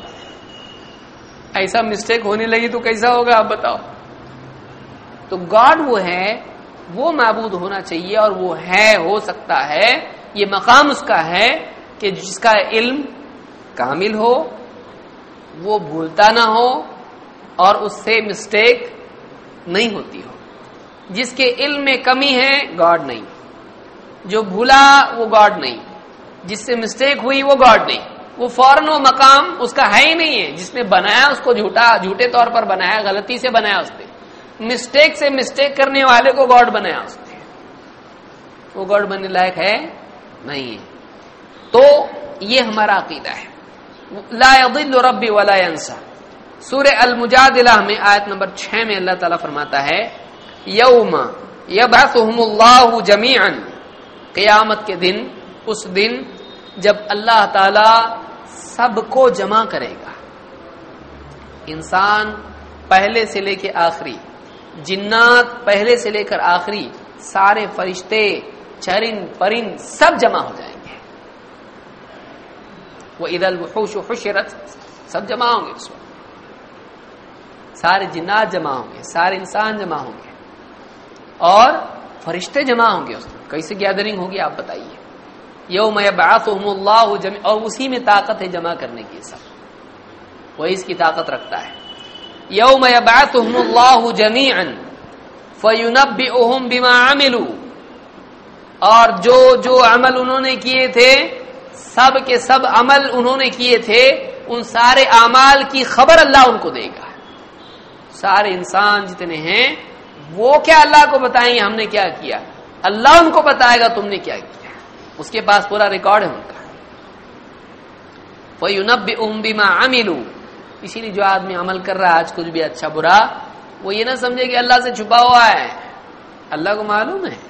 ایسا مسٹیک ہونے لگی تو کیسا ہوگا آپ بتاؤ؟ تو گاڈ وہ ہے, وہ معبود ہونا چاہیے, اور وہ ہے, ہو سکتا ہے, یہ مقام اس کا ہے کہ جس کا علم کامل ہو, وہ بھولتا نہ ہو, اور اس سے مسٹیک نہیں ہوتی ہو. جس کے علم میں کمی ہے گاڈ نہیں, جو بھولا وہ گاڈ نہیں, جس سے مسٹیک ہوئی وہ گاڈ نہیں. وہ فوراً وہ مقام اس کا ہے ہی نہیں ہے. جس نے بنایا اس کو جھوٹا جھوٹے طور پر بنایا, غلطی سے بنایا اس نے, مسٹیک سے مسٹیک کرنے والے کو گاڈ بنایا اس نے, وہ گاڈ بننے لائق ہے نہیں ہے. تو یہ ہمارا عقیدہ ہے. لا یضل ربی ولا ینسا. سورہ المجادلہ میں آیت نمبر چھ میں اللہ تعالیٰ فرماتا ہے یوم یبعثہم اللہ جمیعا, قیامت کے دن, اس دن جب اللہ تعالی سب کو جمع کرے گا, انسان پہلے سے لے کے آخری, جنات پہلے سے لے کر آخری, سارے فرشتے, چرند پرند سب جمع ہو جائیں گے. وَإِذَا الْوُحُوشُ حُشِرَتْ، سب جمع ہوں گے اس وقت، سارے جنات جمع ہوں گے، سارے انسان جمع ہوں گے اور فرشتے جمع ہوں گے اس وقت. کیسے گیدرنگ ہوگی آپ بتائیے؟ یوم یبعثہم اللہ جميعا، اور اسی میں طاقت ہے جمع کرنے کی، سب وہی اس کی طاقت رکھتا ہے. یوم یبعثہم اللہ جميعا فینبئہم بما عملوا، اور جو جو عمل انہوں نے کیے تھے، سب کے سب عمل انہوں نے کیے تھے، ان سارے اعمال کی خبر اللہ ان کو دے گا. سارے انسان جتنے ہیں وہ کیا اللہ کو بتائیں گے ہم نے کیا کیا؟ اللہ ان کو بتائے گا تم نے کیا کیا، اس کے پاس پورا ریکارڈ ہے ان کا. فَيُنَبِّئُهُم بِمَا عَمِلُوا، اسی لیے جو آدمی عمل کر رہا ہے آج کچھ بھی اچھا برا، وہ یہ نہ سمجھے کہ اللہ سے چھپا ہوا ہے، اللہ کو معلوم ہے.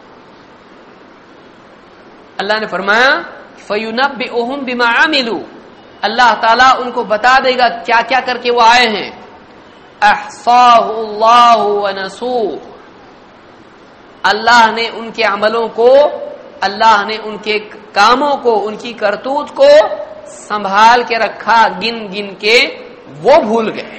اللہ نے فرمایا فَيُنَبِّئُهُم بِمَا عَمِلُوا، اللہ تعالیٰ ان کو بتا دے گا کیا کیا کر کے وہ آئے ہیں. احصاہ اللہ ونسوہ، اللہ نے ان کے عملوں کو، اللہ نے ان کے کاموں کو، ان کی کرتوت کو سنبھال کے رکھا، گن گن کے وہ بھول گئے،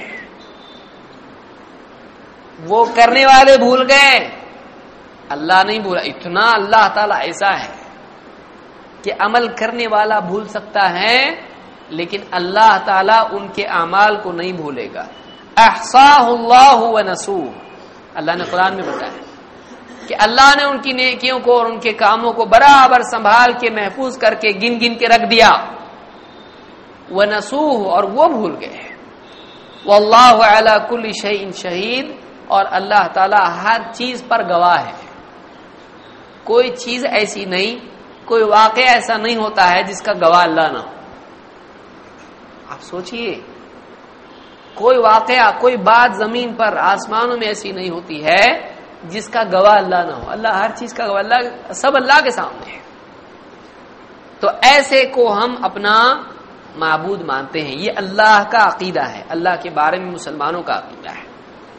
وہ کرنے والے بھول گئے، اللہ نہیں بھولا. اتنا اللہ تعالیٰ ایسا ہے کہ عمل کرنے والا بھول سکتا ہے لیکن اللہ تعالیٰ ان کے اعمال کو نہیں بھولے گا. احصاہ اللہ ونسوہ، اللہ نے قرآن میں بتایا کہ اللہ نے ان کی نیکیوں کو اور ان کے کاموں کو برابر سنبھال کے محفوظ کر کے گن گن کے رکھ دیا. وَنَسُوهُ، اور وہ بھول گئے. وَاللَّهُ عَلَى كُلِّ شَيْءٍ شَهِيدٌ، اور اللہ تعالی ہر چیز پر گواہ ہے. کوئی چیز ایسی نہیں، کوئی واقعہ ایسا نہیں ہوتا ہے جس کا گواہ اللہ نہ ہو. آپ سوچئے، کوئی واقعہ، کوئی بات زمین پر آسمانوں میں ایسی نہیں ہوتی ہے جس کا گواہ اللہ نہ ہو. اللہ ہر چیز کا گواہ، اللہ سب اللہ کے سامنے ہے. تو ایسے کو ہم اپنا معبود مانتے ہیں. یہ اللہ کا عقیدہ ہے، اللہ کے بارے میں مسلمانوں کا عقیدہ ہے.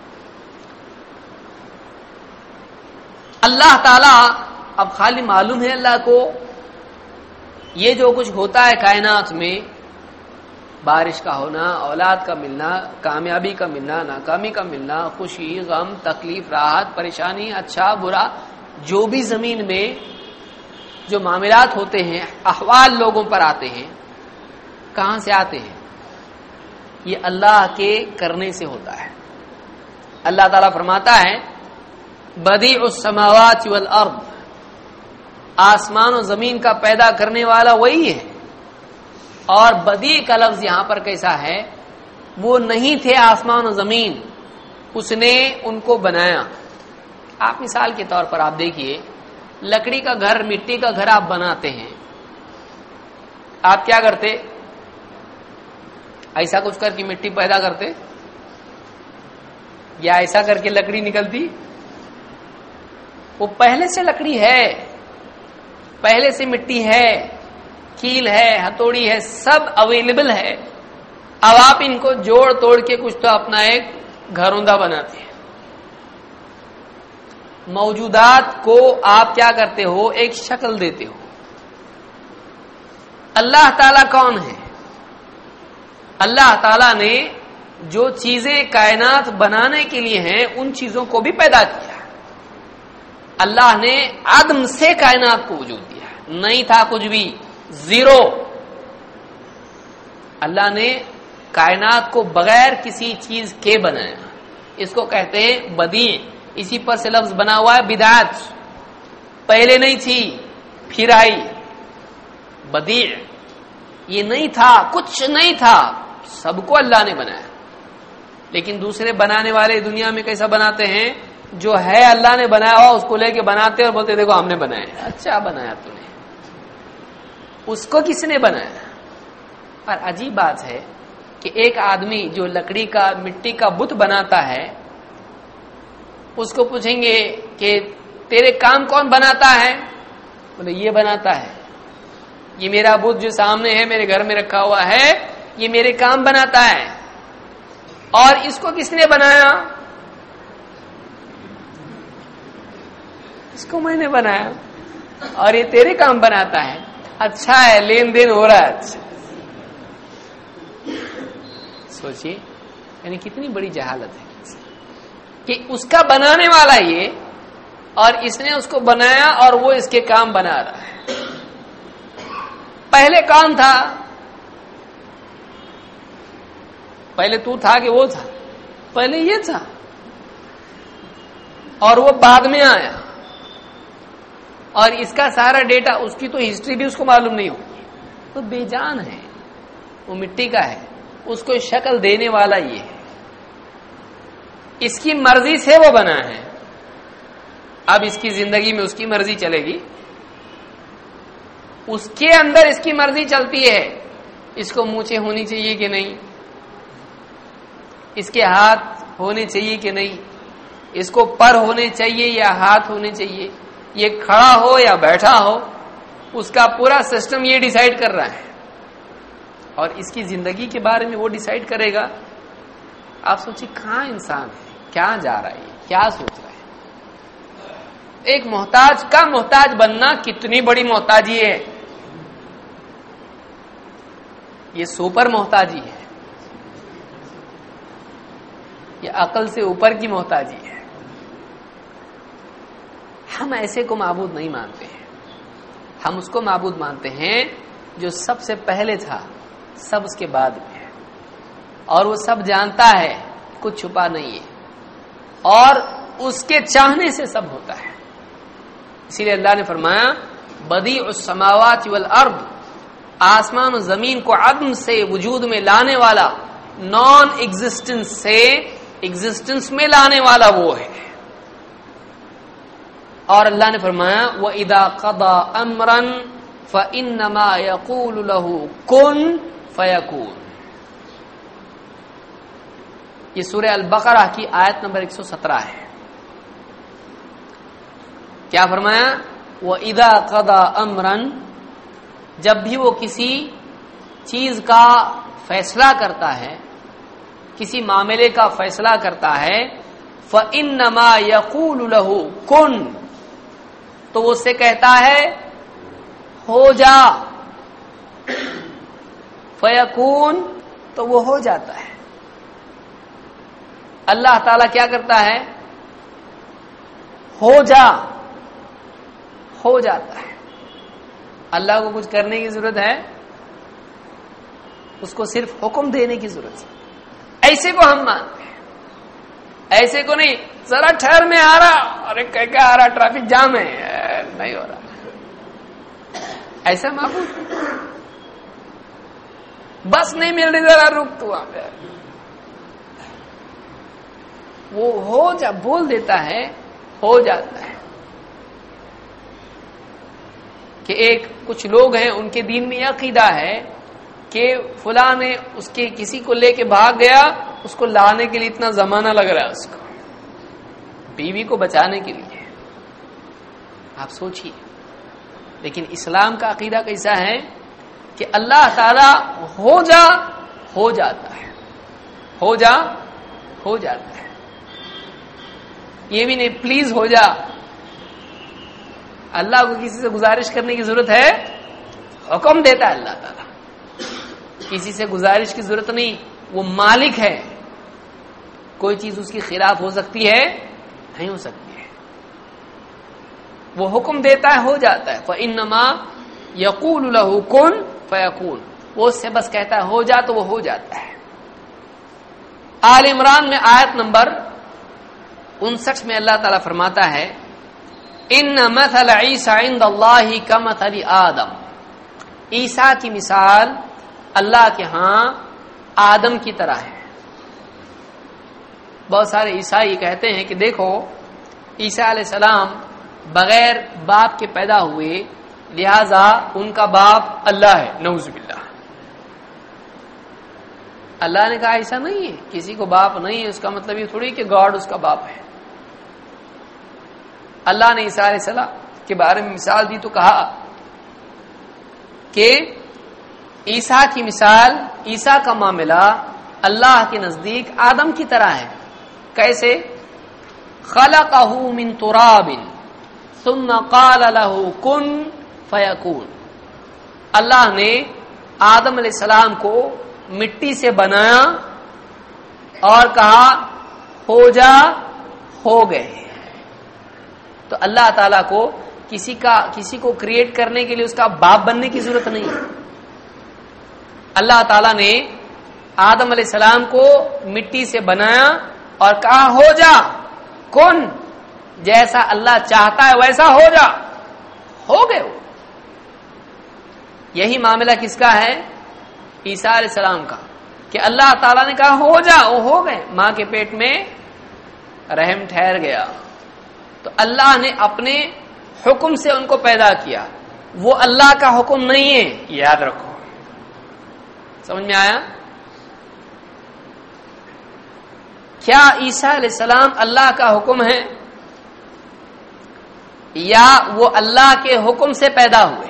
اللہ تعالی اب خالی معلوم ہے اللہ کو یہ جو کچھ ہوتا ہے کائنات میں، بارش کا ہونا، اولاد کا ملنا، کامیابی کا ملنا، ناکامی کا ملنا، خوشی، غم، تکلیف، راحت، پریشانی، اچھا برا، جو بھی زمین میں جو معاملات ہوتے ہیں، احوال لوگوں پر آتے ہیں، کہاں سے آتے ہیں؟ یہ اللہ کے کرنے سے ہوتا ہے. اللہ تعالیٰ فرماتا ہے بدیع السماوات والارض، آسمان و زمین کا پیدا کرنے والا وہی ہے. اور بدیع کا لفظ یہاں پر کیسا ہے؟ وہ نہیں تھے آسمان و زمین، اس نے ان کو بنایا. آپ مثال کے طور پر آپ دیکھیے، لکڑی کا گھر، مٹی کا گھر آپ بناتے ہیں، آپ کیا کرتے؟ ایسا کچھ کر کے مٹی پیدا کرتے یا ایسا کر کے لکڑی نکلتی؟ وہ پہلے سے لکڑی ہے، پہلے سے مٹی ہے، کیل ہے، ہتھوڑی ہے، سب اویلیبل ہے. اب آپ ان کو جوڑ توڑ کے کچھ تو اپنا ایک گھروندہ بناتے ہیں. موجودات کو آپ کیا کرتے ہو؟ ایک شکل دیتے ہو. اللہ تعالیٰ کون ہے؟ اللہ تعالیٰ نے جو چیزیں کائنات بنانے کے لیے ہیں ان چیزوں کو بھی پیدا کیا. اللہ نے عدم سے کائنات کو وجود دیا، نہیں تھا کچھ بھی، زیرو. اللہ نے کائنات کو بغیر کسی چیز کے بنایا. اس کو کہتے ہیں بدیع. اسی پر سے لفظ بنا ہوا ہے بدعت. پہلے نہیں تھی پھر آئی. بدیع یہ نہیں تھا، کچھ نہیں تھا، سب کو اللہ نے بنایا. لیکن دوسرے بنانے والے دنیا میں کیسا بناتے ہیں؟ جو ہے اللہ نے بنایا ہوا اس کو لے کے بناتے اور بولتے دیکھو ہم نے بنایا. اچھا بنایا تو نے، اس کو کس نے بنایا؟ اور عجیب بات ہے کہ ایک آدمی جو لکڑی کا، مٹی کا بت بناتا ہے، اس کو پوچھیں گے کہ تیرے کام کون بناتا ہے؟ بولے یہ بناتا ہے. یہ میرا بت جو سامنے ہے میرے گھر میں رکھا ہوا ہے، یہ میرے کام بناتا ہے. اور اس کو کس نے بنایا؟ اس کو میں نے بنایا. اور یہ تیرے کام بناتا ہے. اچھا ہے، لین دین ہو رہا ہے. سوچیے یعنی کتنی بڑی جہالت ہے کہ اس کا بنانے والا یہ اور اس نے اس کو بنایا اور وہ اس کے کام بنا رہا ہے. پہلے کون تھا؟ پہلے تو تھا کہ وہ تھا؟ پہلے یہ تھا اور وہ بعد میں آیا. اور اس کا سارا ڈیٹا، اس کی تو ہسٹری بھی اس کو معلوم نہیں ہوگی، تو بے جان ہے، وہ مٹی کا ہے، اس کو شکل دینے والا یہ ہے، اس کی مرضی سے وہ بنا ہے. اب اس کی زندگی میں اس کی مرضی چلے گی، اس کے اندر اس کی مرضی چلتی ہے. اس کو مونچھیں ہونی چاہیے کہ نہیں، اس کے ہاتھ ہونے چاہیے کہ نہیں، اس کو پر ہونے چاہیے یا ہاتھ ہونے چاہیے، یہ کھڑا ہو یا بیٹھا ہو، اس کا پورا سسٹم یہ ڈیسائیڈ کر رہا ہے. اور اس کی زندگی کے بارے میں وہ ڈیسائیڈ کرے گا. آپ سوچیں کہاں انسان ہے، کیا جا رہا ہے، کیا سوچ رہا ہے. ایک محتاج کا محتاج بننا کتنی بڑی محتاجی ہے. یہ سپر محتاجی ہے، یہ عقل سے اوپر کی محتاجی ہے. ہم ایسے کو معبود نہیں مانتے ہیں، ہم اس کو معبود مانتے ہیں جو سب سے پہلے تھا، سب اس کے بعد میں ہے، اور وہ سب جانتا ہے، کچھ چھپا نہیں ہے، اور اس کے چاہنے سے سب ہوتا ہے. اسی لیے اللہ نے فرمایا بدیع السماوات والارض، آسمان و زمین کو عدم سے وجود میں لانے والا، نان ایگزسٹنس سے ایگزسٹنس میں لانے والا وہ ہے. اور اللہ نے فرمایا وَإِذَا قَضَى أَمْرًا فَإِنَّمَا يَقُولُ لَهُ كُن فَيَكُونُ. یہ سورہ البقرہ کی آیت نمبر ایک سو سترہ ہے. کیا فرمایا؟ وَإِذَا قَضَى أَمْرًا، جب بھی وہ کسی چیز کا فیصلہ کرتا ہے، کسی معاملے کا فیصلہ کرتا ہے، فَإِنَّمَا يَقُولُ لَهُ كُن، تو وہ اس سے کہتا ہے ہو جا، فَيَكُون، تو وہ ہو جاتا ہے. اللہ تعالیٰ کیا کرتا ہے؟ ہو جا، ہو جاتا ہے. اللہ کو کچھ کرنے کی ضرورت ہے؟ اس کو صرف حکم دینے کی ضرورت ہے. ایسے کو ہم مانتے ہیں، ایسے کو نہیں ذرا ٹھہر میں آ رہا، ارے کہہ کے آ رہا ٹریفک جام ہے، نہیں ہو رہا. ایسا معبود بس نہیں مل رہی، ذرا رک تو وہاں پہ، وہ ہو جا بول دیتا ہے، ہو جاتا ہے. کہ ایک کچھ لوگ ہیں ان کے دین میں یہ عقیدہ ہے کہ فلاں نے اس کے کسی کو لے کے بھاگ گیا، اس کو لانے کے لیے اتنا زمانہ لگ رہا ہے، اس کو بیوی کو بچانے کے لیے. آپ سوچئے، لیکن اسلام کا عقیدہ کیسا ہے کہ اللہ تعالی ہو جا ہو جاتا ہے، ہو جا ہو جاتا ہے. یہ بھی نہیں پلیز ہو جا. اللہ کو کسی سے گزارش کرنے کی ضرورت ہے؟ حکم دیتا ہے اللہ تعالی، کسی سے گزارش کی ضرورت نہیں. وہ مالک ہے، کوئی چیز اس کی خلاف ہو سکتی ہے؟ نہیں ہو سکتی ہے. وہ حکم دیتا ہے، ہو جاتا ہے. فَإِنَّمَا يَقُولُ لَهُ كُن فَيَكُونُ، وہ اس سے بس کہتا ہے ہو جا تو وہ ہو جاتا ہے. آل عمران میں آیت نمبر انسٹھ میں اللہ تعالیٰ فرماتا ہے ان مثل عیسی عند اللہ کمثل آدم، عیسیٰ کی مثال اللہ کے ہاں آدم کی طرح ہے. بہت سارے عیسائی کہتے ہیں کہ دیکھو عیسیٰ علیہ السلام بغیر باپ کے پیدا ہوئے، لہذا ان کا باپ اللہ ہے. نعوذ باللہ. اللہ نے کہا ایسا نہیں ہے، کسی کو باپ نہیں ہے اس کا مطلب یہ تھوڑی کہ گاڈ اس کا باپ ہے. اللہ نے عیسیٰ علیہ السلام کے بارے میں مثال دی تو کہا کہ عیسیٰ کی مثال، عیسیٰ کا معاملہ اللہ کے نزدیک آدم کی طرح ہے. کیسے؟ خلقہ من تراب ثم قال له کن فیکون. اللہ نے آدم علیہ السلام کو مٹی سے بنایا، اور کہا ہو جا، ہو گئے. تو اللہ تعالیٰ کو کسی کا کسی کو کریٹ کرنے کے لیے اس کا باپ بننے کی ضرورت نہیں ہے. اللہ تعالیٰ نے آدم علیہ السلام کو مٹی سے بنایا اور کہا ہو جا، کن، جیسا اللہ چاہتا ہے ویسا ہو جا، ہو گئے وہ. یہی معاملہ کس کا ہے؟ عیسیٰ علیہ السلام کا، کہ اللہ تعالیٰ نے کہا ہو جا، وہ ہو گئے. ماں کے پیٹ میں رحم ٹھہر گیا. تو اللہ نے اپنے حکم سے ان کو پیدا کیا. وہ اللہ کا حکم نہیں ہے، یاد رکھو. سمجھ میں آیا؟ کیا عیسیٰ علیہ السلام اللہ کا حکم ہے یا وہ اللہ کے حکم سے پیدا ہوئے؟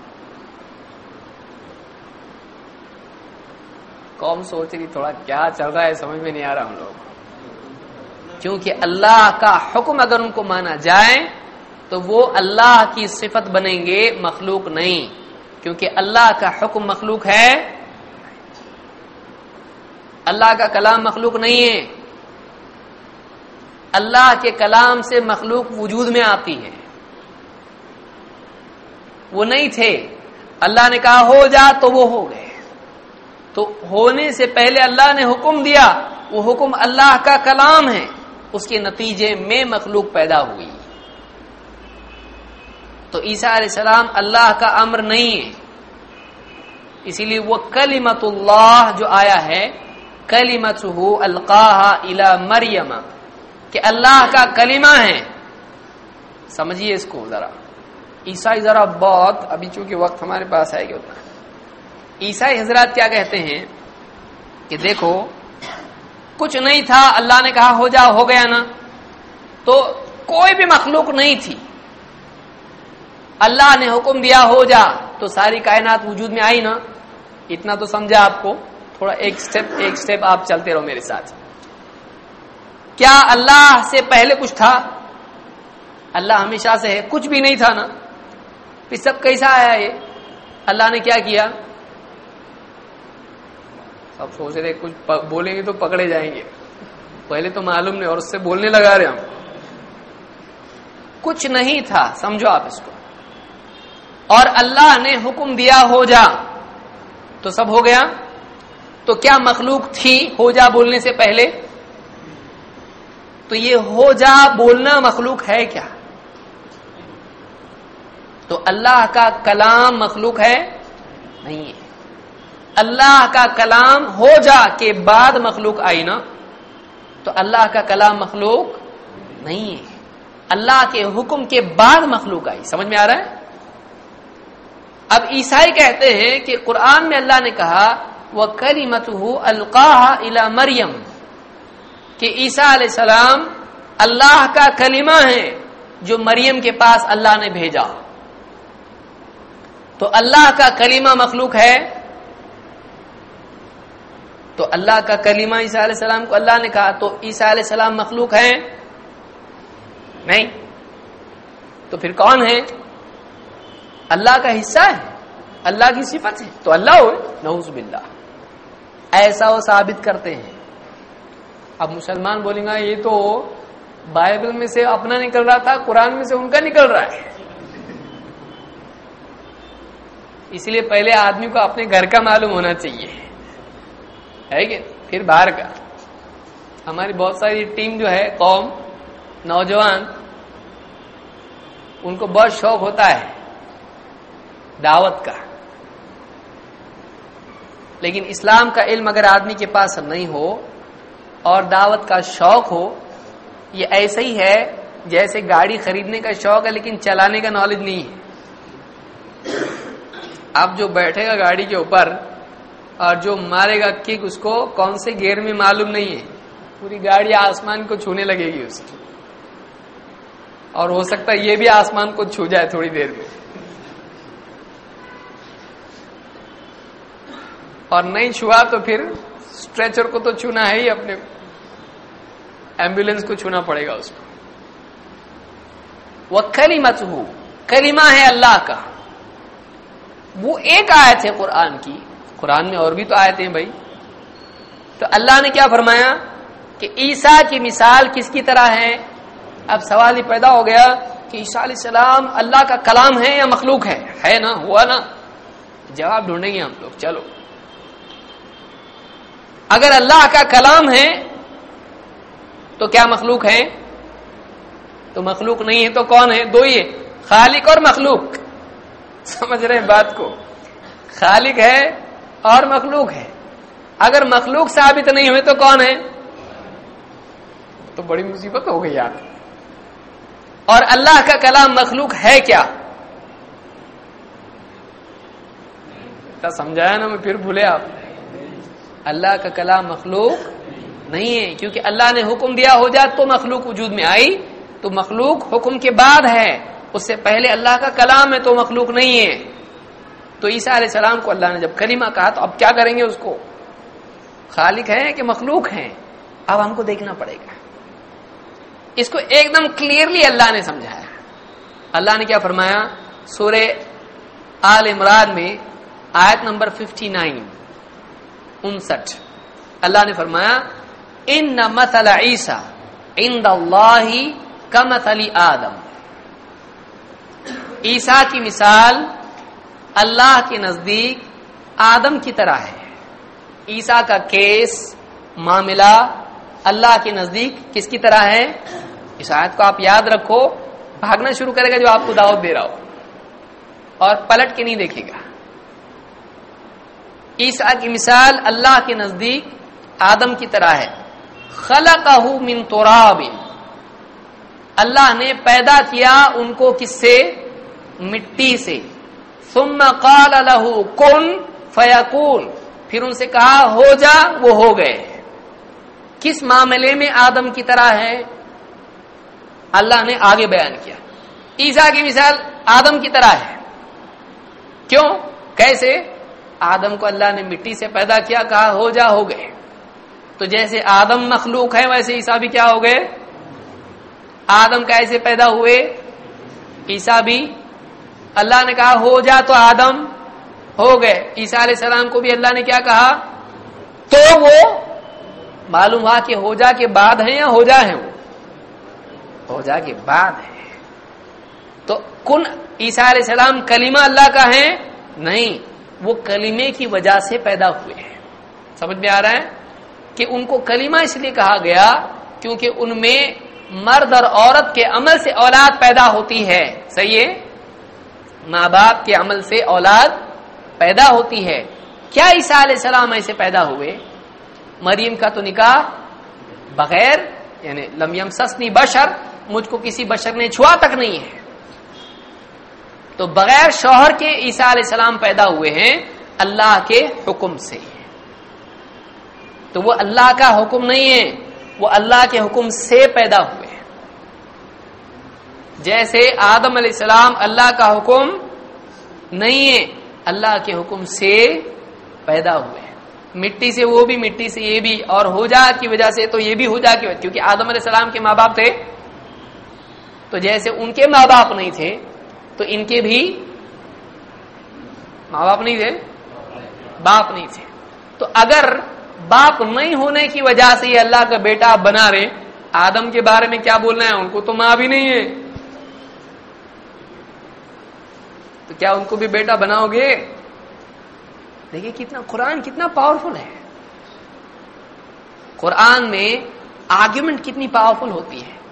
قوم سوچ رہی تھوڑا کیا چل رہا ہے، سمجھ میں نہیں آ رہا ہم لوگ. کیونکہ اللہ کا حکم اگر ان کو مانا جائے تو وہ اللہ کی صفت بنیں گے، مخلوق نہیں. کیونکہ اللہ کا حکم مخلوق ہے، اللہ کا کلام مخلوق نہیں ہے. اللہ کے کلام سے مخلوق وجود میں آتی ہے. وہ نہیں تھے، اللہ نے کہا ہو جا تو وہ ہو گئے. تو ہونے سے پہلے اللہ نے حکم دیا، وہ حکم اللہ کا کلام ہے، اس کے نتیجے میں مخلوق پیدا ہوئی. تو عیسیٰ علیہ السلام اللہ کا امر نہیں ہے. اسی لیے وہ کلمۃ اللہ جو آیا ہے، کلمتہ القاہا الی مریم، کہ اللہ کا کلمہ ہے. سمجھیے اس کو ذرا. عیسائی ذرا بہت، ابھی چونکہ وقت ہمارے پاس ہے کہ اتنا، عیسائی حضرات کیا کہتے ہیں کہ دیکھو کچھ نہیں تھا، اللہ نے کہا ہو جا، ہو گیا نا. تو کوئی بھی مخلوق نہیں تھی، اللہ نے حکم دیا ہو جا تو ساری کائنات وجود میں آئی نا. اتنا تو سمجھا آپ کو. تھوڑا ایک سٹیپ ایک سٹیپ آپ چلتے رہو میرے ساتھ. کیا اللہ سے پہلے کچھ تھا؟ اللہ ہمیشہ سے ہے، کچھ بھی نہیں تھا نا. پھر سب کیسا آیا یہ؟ اللہ نے کیا کیا؟ سب سوچ رہے کچھ بولیں گے تو پکڑے جائیں گے. پہلے تو معلوم نہیں اور اس سے بولنے لگا رہے ہم. کچھ نہیں تھا، سمجھو آپ اس کو. اور اللہ نے حکم دیا ہو جا تو سب ہو گیا. تو کیا مخلوق تھی ہو جا بولنے سے پہلے؟ تو یہ ہو جا بولنا مخلوق ہے کیا؟ تو اللہ کا کلام مخلوق ہے؟ نہیں ہے. اللہ کا کلام ہو جا کے بعد مخلوق آئی نا. تو اللہ کا کلام مخلوق نہیں ہے. اللہ کے حکم کے بعد مخلوق آئی. سمجھ میں آ رہا ہے؟ اب عیسائی کہتے ہیں کہ قرآن میں اللہ نے کہا وَكَلِمَتُهُ أَلْقَاهَا إِلَى مَرْيَمَ، کہ عیسیٰ علیہ السلام اللہ کا کلمہ ہے جو مریم کے پاس اللہ نے بھیجا. تو اللہ کا کلمہ مخلوق ہے؟ تو اللہ کا کلمہ عیسیٰ علیہ السلام کو اللہ نے کہا، تو عیسیٰ علیہ السلام مخلوق ہے؟ نہیں. تو پھر کون ہے؟ اللہ کا حصہ ہے، اللہ کی صفت ہے. تو اللہ ہو؟ نعوذ باللہ. ایسا وہ ثابت کرتے ہیں. اب مسلمان بولیں گا یہ تو بائبل میں سے اپنا نکل رہا تھا، قرآن میں سے ان کا نکل رہا ہے. اس لیے پہلے آدمی کو اپنے گھر کا معلوم ہونا چاہیے ہے کہ پھر باہر کا. ہماری بہت ساری ٹیم جو ہے، قوم، نوجوان، ان کو بہت شوق ہوتا ہے دعوت کا. لیکن اسلام کا علم اگر آدمی کے پاس نہیں ہو اور دعوت کا شوق ہو، یہ ایسے ہی ہے جیسے گاڑی خریدنے کا شوق ہے لیکن چلانے کا نالج نہیں ہے. اب جو بیٹھے گا گاڑی کے اوپر اور جو مارے گا کک، اس کو کون سے گیئر میں معلوم نہیں ہے، پوری گاڑی آسمان کو چھونے لگے گی اس کی. اور ہو سکتا ہے یہ بھی آسمان کو چھو جائے تھوڑی دیر میں. اور نہیں چھوا تو پھر اسٹریچر کو تو چھونا ہے ہی، اپنے ایمبولینس کو چھونا پڑے گا اس کو. وَكَلِمَتُهُ، کلمہ ہے اللہ کا. وہ ایک آیت ہے قرآن کی. قرآن میں اور بھی تو آیتیں ہیں بھائی. تو اللہ نے کیا فرمایا؟ کہ عیسیٰ کی مثال کس کی طرح ہے. اب سوال ہی پیدا ہو گیا کہ عیسیٰ علیہ السلام اللہ کا کلام ہے یا مخلوق ہے؟ ہے نا، ہوا نا. جواب ڈھونڈیں گے ہم لوگ. چلو، اگر اللہ کا کلام ہے تو کیا مخلوق ہے؟ تو مخلوق نہیں ہے تو کون ہے؟ دو ہی ہے، خالق اور مخلوق. سمجھ رہے ہیں بات کو؟ خالق ہے اور مخلوق ہے. اگر مخلوق ثابت نہیں ہوئے تو کون ہے؟ تو بڑی مصیبت ہو گئی یار. اور اللہ کا کلام مخلوق ہے کیا؟ سمجھایا نا میں، پھر بھولے آپ. اللہ کا کلام مخلوق نہیں ہے، کیونکہ اللہ نے حکم دیا ہو جا تو مخلوق وجود میں آئی. تو مخلوق حکم کے بعد ہے، اس سے پہلے اللہ کا کلام ہے تو مخلوق نہیں ہے. تو عیسیٰ علیہ السلام کو اللہ نے جب کلمہ کہا تو اب کیا کریں گے؟ اس کو خالق ہے کہ مخلوق ہے؟ اب ہم کو دیکھنا پڑے گا. اس کو ایک دم کلیئرلی اللہ نے سمجھایا. اللہ نے کیا فرمایا؟ سورہ آل عمران میں آیت نمبر ففٹی نائن انسٹھ اللہ نے فرمایا ان مثل عیسیٰ عند اللہ کمثل آدم. عیسیٰ کی مثال اللہ کے نزدیک آدم کی طرح ہے. عیسیٰ کا کیس معاملہ اللہ کے نزدیک کس کی طرح ہے؟ اس آیت کو آپ یاد رکھو. بھاگنا شروع کرے گا جو آپ کو دعوت دے رہا ہو اور پلٹ کے نہیں دیکھے گا. عیسیٰ کی مثال اللہ کے نزدیک آدم کی طرح ہے. خلقہ من تراب، اللہ نے پیدا کیا ان کو کس سے؟ مٹی سے. ثم قال له کن فیکون، پھر ان سے کہا ہو جا، وہ ہو گئے. کس معاملے میں آدم کی طرح ہے؟ اللہ نے آگے بیان کیا. عیسیٰ کی مثال آدم کی طرح ہے. کیوں؟ کیسے؟ آدم کو اللہ نے مٹی سے پیدا کیا، کہا ہو جا، ہو گئے. تو جیسے آدم مخلوق ہے ویسے عیسیٰ بھی کیا ہو گئے؟ آدم کیسے پیدا ہوئے؟ عیسیٰ بھی اللہ نے کہا ہو جا تو آدم ہو گئے. عیسیٰ علیہ السلام کو بھی اللہ نے کیا کہا؟ تو وہ معلوم ہوا کہ ہو جا کے بعد ہے یا ہو جا ہے؟ وہ ہو جا کے بعد ہے. تو کن عیسیٰ علیہ السلام کلمہ اللہ کا ہے؟ نہیں، وہ کلمے کی وجہ سے پیدا ہوئے ہیں. سمجھ میں آ رہا ہے کہ ان کو کلمہ اس لیے کہا گیا کیونکہ ان میں مرد اور عورت کے عمل سے اولاد پیدا ہوتی ہے. صحیح ہے؟ ماں باپ کے عمل سے اولاد پیدا ہوتی ہے. کیا عیسیٰ علیہ السلام ایسے پیدا ہوئے؟ مریم کا تو نکاح بغیر، یعنی لم یمسسنی بشر، مجھ کو کسی بشر نے چھوا تک نہیں ہے. تو بغیر شوہر کے عیسیٰ علیہ السلام پیدا ہوئے ہیں اللہ کے حکم سے. تو وہ اللہ کا حکم نہیں ہے، وہ اللہ کے حکم سے پیدا ہوئے ہیں. جیسے آدم علیہ السلام اللہ کا حکم نہیں ہے، اللہ کے حکم سے پیدا ہوئے ہیں. مٹی سے وہ بھی، مٹی سے یہ بھی، اور ہو جا کی وجہ سے تو یہ بھی ہو جا کی وجہ، کیونکہ آدم علیہ السلام کے ماں باپ تھے. تو جیسے ان کے ماں باپ نہیں تھے تو ان کے بھی ماں باپ نہیں تھے، باپ نہیں تھے. تو اگر باپ نہیں ہونے کی وجہ سے یہ اللہ کا بیٹا بنا رہے، آدم کے بارے میں کیا بولنا ہے؟ ان کو تو ماں بھی نہیں ہے، تو کیا ان کو بھی بیٹا بناؤ گے؟ دیکھیے کتنا قرآن کتنا پاورفل ہے. قرآن میں آرگیومنٹ کتنی پاورفل ہوتی ہے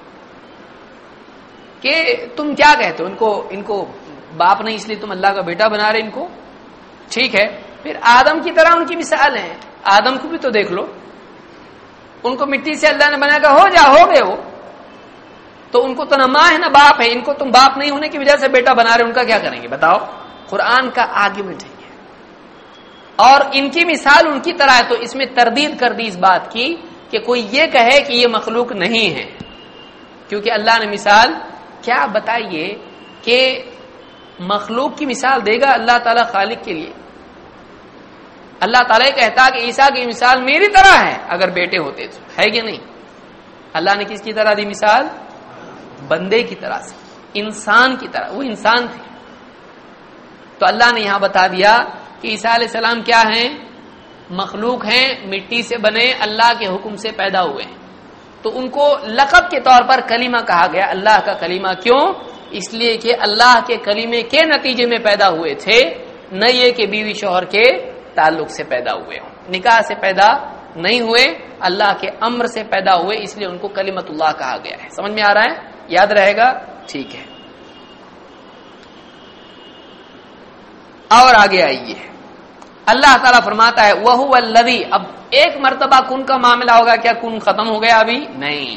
کہ تم کیا کہتے ہو ان کو ان کو باپ نہیں اس لیے تم اللہ کا بیٹا بنا رہے ان کو. ٹھیک ہے، پھر آدم کی طرح ان کی مثال ہے. آدم کو بھی تو دیکھ لو، ان کو مٹی سے اللہ نے بنایا کہ ہو جا، ہو گئے وہ. تو ان کو تو نہ ماں ہے نہ باپ ہے، ان کو تم باپ نہیں ہونے کی وجہ سے بیٹا بنا رہے، ان کا کیا کریں گے بتاؤ؟ قرآن کا آرگیومنٹ ہے. اور ان کی مثال ان کی طرح ہے. تو اس میں تردید کر دی اس بات کی کہ کوئی یہ کہے کہ یہ مخلوق نہیں ہے، کیونکہ اللہ نے مثال کیا بتائیے کہ مخلوق کی مثال دے گا اللہ تعالیٰ خالق کے لیے. اللہ تعالیٰ کہتا کہ عیسیٰ کی مثال میری طرح ہے اگر بیٹے ہوتے تو، ہے کہ نہیں؟ اللہ نے کس کی طرح دی مثال؟ بندے کی طرح سے، انسان کی طرح. وہ انسان تھے. تو اللہ نے یہاں بتا دیا کہ عیسیٰ علیہ السلام کیا ہیں؟ مخلوق ہیں، مٹی سے بنے، اللہ کے حکم سے پیدا ہوئے ہیں. تو ان کو لقب کے طور پر کلمہ کہا گیا. اللہ کا کلمہ کیوں؟ اس لیے کہ اللہ کے کلمے کے نتیجے میں پیدا ہوئے تھے، نہ یہ کہ بیوی شوہر کے تعلق سے پیدا ہوئے ہوں، نکاح سے پیدا نہیں ہوئے، اللہ کے امر سے پیدا ہوئے، اس لیے ان کو کلمت اللہ کہا گیا ہے. سمجھ میں آ رہا ہے؟ یاد رہے گا؟ ٹھیک ہے. اور آگے آئیے، اللہ تعالیٰ فرماتا ہے وَهُوَ الَّذِي، اب ایک مرتبہ کن کا معاملہ ہوگا، کیا کن ختم ہو گیا ابھی؟ نہیں،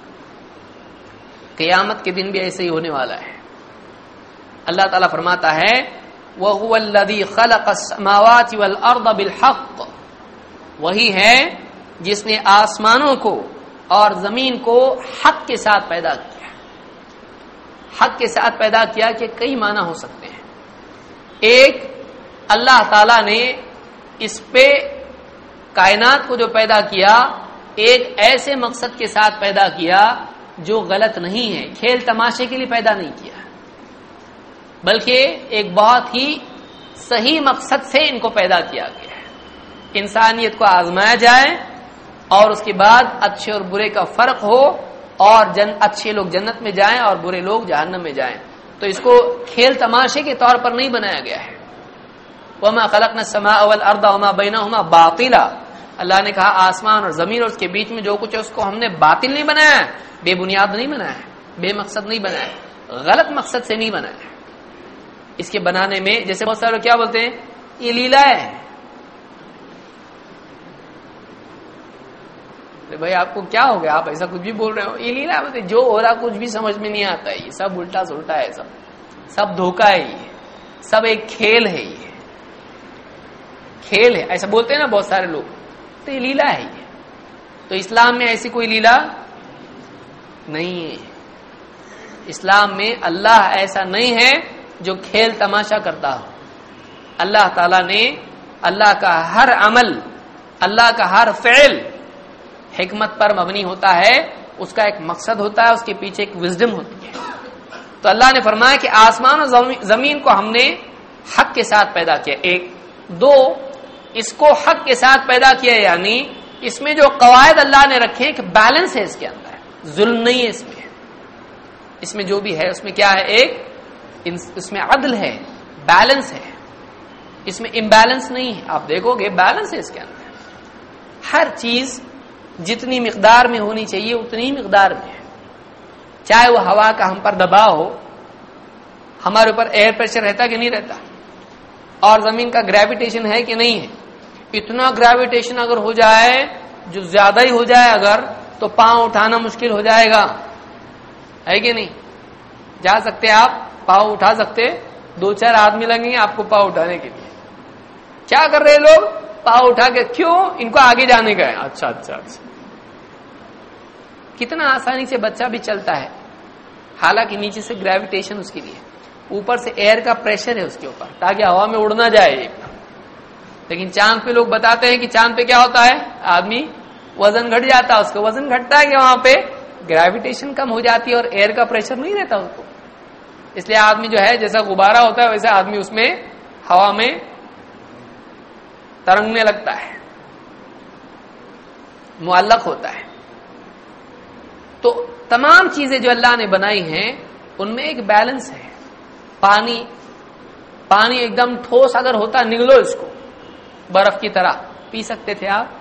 قیامت کے دن بھی ایسے ہی ہونے والا ہے. اللہ تعالیٰ فرماتا ہے وَهُوَ الَّذِي خَلَقَ السَّمَاوَاتِ وَالْأَرْضَ بِالْحَقِّ، وہی ہے جس نے آسمانوں کو اور زمین کو حق کے ساتھ پیدا کیا. حق کے ساتھ پیدا کیا کہ کئی معنی ہو سکتے ہیں. ایک، اللہ تعالی نے اس پہ کائنات کو جو پیدا کیا ایک ایسے مقصد کے ساتھ پیدا کیا جو غلط نہیں ہے، کھیل تماشے کے لیے پیدا نہیں کیا، بلکہ ایک بہت ہی صحیح مقصد سے ان کو پیدا کیا گیا ہے. انسانیت کو آزمایا جائے اور اس کے بعد اچھے اور برے کا فرق ہو، اور جن اچھے لوگ جنت میں جائیں اور برے لوگ جہنم میں جائیں. تو اس کو کھیل تماشے کے طور پر نہیں بنایا گیا ہے. وَمَا خَلَقْنَا السَّمَاءَ وَالْأَرْضَ وَمَا بَيْنَهُمَا بَاطِلًا، اللہ نے کہا آسمان اور زمین اور اس کے بیچ میں جو کچھ ہے اس کو ہم نے باطل نہیں بنایا ہے، بے بنیاد نہیں بنایا ہے، بے مقصد نہیں بنایا ہے، غلط مقصد سے نہیں بنایا ہے. اس کے بنانے میں جیسے بہت سارے لوگ کیا بولتے ہیں، یہ لیلا ہے. بھائی آپ کو کیا ہو گیا، آپ ایسا کچھ بھی بول رہے ہو؟ یہ لیلا بولتے، جو ہو رہا کچھ بھی سمجھ میں نہیں آتا ہے، یہ سب الٹا سلٹا ہے، سب سب دھوکہ ہے، یہ سب ایک کھیل ہے، یہ کھیل ہے، ایسا بولتے ہیں نا بہت سارے لوگ. تو یہ لیلا ہے یہ. تو اسلام میں ایسی کوئی لیلا نہیں ہے. اسلام میں اللہ ایسا نہیں ہے جو کھیل تماشا کرتا ہو. اللہ تعالیٰ نے اللہ کا ہر عمل، اللہ کا ہر فعل حکمت پر مبنی ہوتا ہے، اس کا ایک مقصد ہوتا ہے، اس کے پیچھے ایک وزڈم ہوتی ہے. تو اللہ نے فرمایا کہ آسمان اور زمین کو ہم نے حق کے ساتھ پیدا کیا. ایک دو، اس کو حق کے ساتھ پیدا کیا یعنی اس میں جو قواعد اللہ نے رکھے کہ بیلنس ہے، اس کے اندر ظلم نہیں ہے، اس میں اس میں جو بھی ہے اس میں کیا ہے، ایک اس میں عدل ہے، بیلنس ہے، اس میں امبیلنس نہیں ہے. آپ دیکھو گے بیلنس ہے اس کے اندر. ہر چیز جتنی مقدار میں ہونی چاہیے اتنی ہی مقدار میں ہے. چاہے وہ ہوا کا ہم پر دباؤ ہو، ہمارے اوپر ایئر پریشر رہتا کہ نہیں رہتا، اور زمین کا گریویٹیشن ہے کہ نہیں ہے. اتنا گریویٹیشن اگر ہو جائے، جو زیادہ ہی ہو جائے اگر، تو پاؤں اٹھانا مشکل ہو جائے گا، ہے کہ نہیں؟ جا سکتے آپ، پاؤں اٹھا سکتے، دو چار آدمی لگیں گے آپ کو پاؤں اٹھانے کے لیے. کیا کر رہے لوگ؟ پاؤں اٹھا کے، کیوں؟ ان کو آگے جانے کا ہے. اچھا اچھا اچھا. کتنا آسانی سے بچہ بھی چلتا ہے، حالانکہ نیچے سے گریویٹیشن اس کے لیے، اوپر سے ایئر کا پریشر ہے اس کے اوپر تاکہ ہوا میں اڑ نہ جائے. لیکن چاند پہ لوگ بتاتے ہیں کہ چاند پہ کیا ہوتا ہے، آدمی وزن گھٹ جاتا ہے، اس کا وزن گھٹتا ہے کہ وہاں پہ گریویٹیشن کم ہو جاتی ہے اور ایئر کا پریشر نہیں رہتا اس کو. اس لیے آدمی جو ہے جیسا غبارہ ہوتا ہے ویسے آدمی اس میں ہوا میں ترنگنے لگتا ہے، معلق ہوتا ہے. تو تمام چیزیں جو اللہ نے بنائی ہیں ان میں ایک بیلنس ہے. پانی پانی ایک دم ٹھوس اگر ہوتا، نگلو اس کو، برف کی طرح پی سکتے تھے آپ.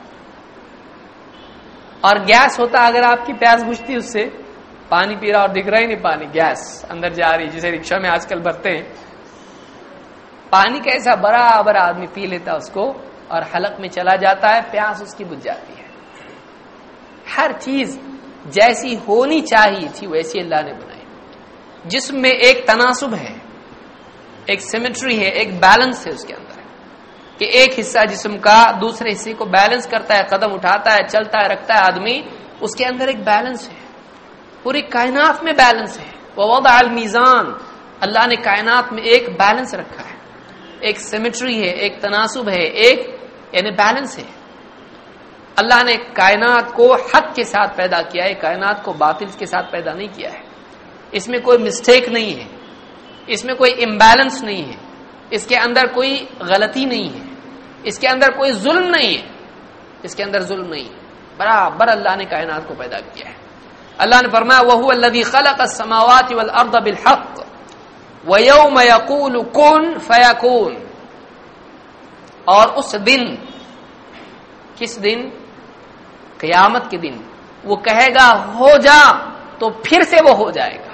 اور گیس ہوتا، اگر آپ کی پیاس بجھتی اس سے، پانی پی رہا اور دکھ رہا ہی نہیں پانی، گیس اندر جا رہی، جسے رکشا میں آج کل بھرتے ہیں. پانی کیسا برابر آدمی پی لیتا اس کو اور حلق میں چلا جاتا ہے، پیاس اس کی بجھ جاتی ہے. ہر چیز جیسی ہونی چاہیے تھی ویسی اللہ نے بنائی. جسم میں ایک تناسب ہے، ایک سیمیٹری ہے، ایک بیلنس ہے اس کے اندر، کہ ایک حصہ جسم کا دوسرے حصے کو بیلنس کرتا ہے، قدم اٹھاتا ہے، چلتا ہے، رکھتا ہے آدمی، اس کے اندر ایک بیلنس ہے. پوری کائنات میں بیلنس ہے. ووضع المیزان، اللہ نے کائنات میں ایک بیلنس رکھا ہے، ایک سیمیٹری ہے، ایک تناسب ہے، ایک یعنی بیلنس ہے. اللہ نے کائنات کو حق کے ساتھ پیدا کیا ہے، کائنات کو باطل کے ساتھ پیدا نہیں کیا ہے. اس میں کوئی مسٹیک نہیں ہے، اس میں کوئی امبیلنس نہیں ہے، اس کے اندر کوئی غلطی نہیں ہے، اس کے اندر کوئی ظلم نہیں ہے، اس کے اندر ظلم نہیں ہے. برابر اللہ نے کائنات کو پیدا کیا ہے. اللہ نے فرمایا وَهُوَ الَّذِي خَلَقَ السَّمَاوَاتِ وَالْأَرْضَ بِالْحَقِّ وَيَوْمَ يَقُولُ كُن فَيَكُونُ. اور اس دن، کس دن؟ قیامت کے دن، وہ کہے گا ہو جا تو پھر سے وہ ہو جائے گا.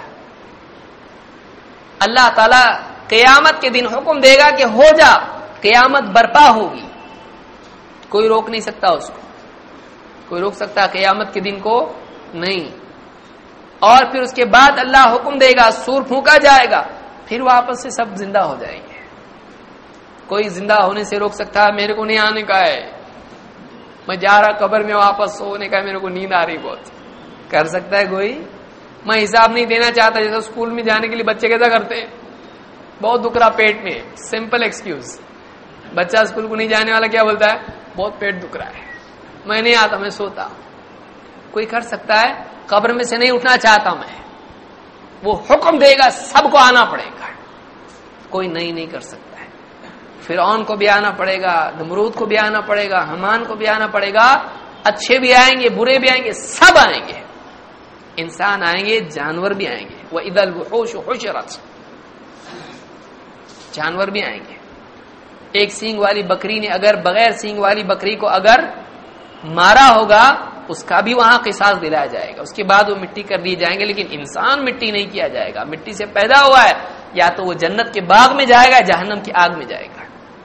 اللہ تعالی قیامت کے دن حکم دے گا کہ ہو جا، قیامت برپا ہوگی. کوئی روک نہیں سکتا اس کو. کوئی روک سکتا قیامت کے دن کو؟ نہیں. اور پھر اس کے بعد اللہ حکم دے گا، سور پھونکا جائے گا، پھر واپس سے سب زندہ ہو جائیں گے. کوئی زندہ ہونے سے روک سکتا ہے؟ میرے کو نہیں آنے کا ہے، میں جا رہا قبر میں واپس سونے کا، میرے کو نیند آ رہی بہت. کر سکتا ہے کوئی؟ میں حساب نہیں دینا چاہتا. جیسے اسکول میں جانے کے لیے بچے کیسا کرتے ہیں، بہت دکھ رہا پیٹ میں، سمپل ایکسکیوز. بچہ اسکول کو نہیں جانے والا کیا بولتا ہے؟ بہت پیٹ دکھ رہا ہے، میں نہیں آتا، میں سوتا. کوئی کر سکتا ہے؟ قبر میں سے نہیں اٹھنا چاہتا میں، وہ حکم دے گا سب کو آنا پڑے گا. کوئی نہیں نہیں کر سکتا ہے. فرعون کو بھی آنا پڑے گا، نمرود کو بھی آنا پڑے گا، حمان کو بھی آنا پڑے گا. اچھے بھی آئیں گے، برے بھی آئیں گے، سب آئیں گے. انسان آئیں گے، جانور بھی آئیں گے. وَإِذَا الْوُحُوشُ حُشِرَتْ، جانور بھی آئیں گے. ایک سینگ والی بکری نے اگر بغیر سینگ والی بکری کو اگر مارا ہوگا، اس کا بھی وہاں قصاص دلایا جائے گا. اس کے بعد وہ مٹی کر دیے جائیں گے. لیکن انسان مٹی نہیں کیا جائے گا. مٹی سے پیدا ہوا ہے، یا تو وہ جنت کے باغ میں جائے گا، جہنم کی آگ میں جائے گا.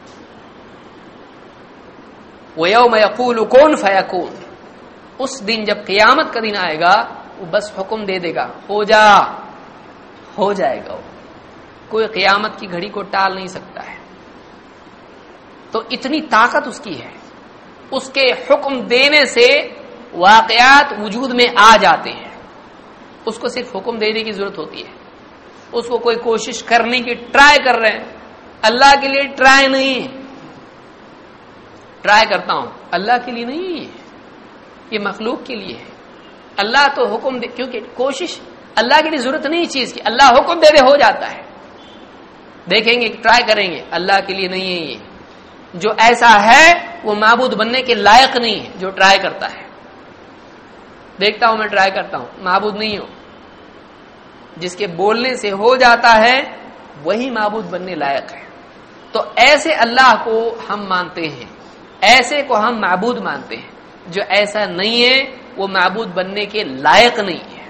وَيَوْمَ يَقُولُ كُن فَيَكُونُ. اس دن جب قیامت کا دن آئے گا، وہ بس حکم دے دے گا ہو جا، ہو جائے گا. وہ کوئی قیامت کی گھڑی کو ٹال نہیں سکتا ہے. تو اتنی طاقت اس کی ہے. اس کے حکم دینے سے واقعات وجود میں آ جاتے ہیں. اس کو صرف حکم دینے کی ضرورت ہوتی ہے. اس کو کوئی کوشش کرنے کی ٹرائی کر رہے ہیں. اللہ کے لیے ٹرائی نہیں ہے. ٹرائی کرتا ہوں، اللہ کے لیے نہیں ہے، یہ مخلوق کے لیے ہے. اللہ تو حکم دے، کیونکہ کوشش اللہ کے لیے ضرورت نہیں چیز کی. اللہ حکم دے دے ہو جاتا ہے. دیکھیں گے، ٹرائی کریں گے، اللہ کے لیے نہیں ہے. یہ جو ایسا ہے وہ معبود بننے کے لائق نہیں ہے جو ٹرائی کرتا ہے. دیکھتا ہوں، میں ٹرائی کرتا ہوں، معبود نہیں ہو. جس کے بولنے سے ہو جاتا ہے وہی معبود بننے لائق ہے. تو ایسے اللہ کو ہم مانتے ہیں، ایسے کو ہم معبود مانتے ہیں. جو ایسا نہیں ہے وہ معبود بننے کے لائق نہیں ہے.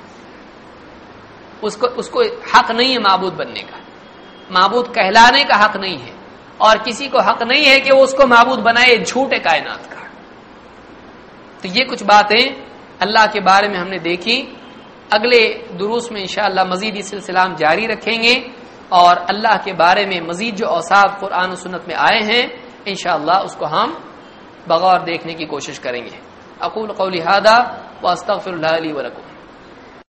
اس کو اس کو حق نہیں ہے معبود بننے کا، معبود کہلانے کا حق نہیں ہے. اور کسی کو حق نہیں ہے کہ وہ اس کو معبود بنائے جھوٹے کائنات کا. تو یہ کچھ باتیں اللہ کے بارے میں ہم نے دیکھی. اگلے دروس میں انشاءاللہ مزید یہ سلسلہ ہم جاری رکھیں گے، اور اللہ کے بارے میں مزید جو اوصاف قرآن و سنت میں آئے ہیں انشاءاللہ اس کو ہم بغور دیکھنے کی کوشش کریں گے. اقول قولی ھذا واستغفر اللہ لی ولکم.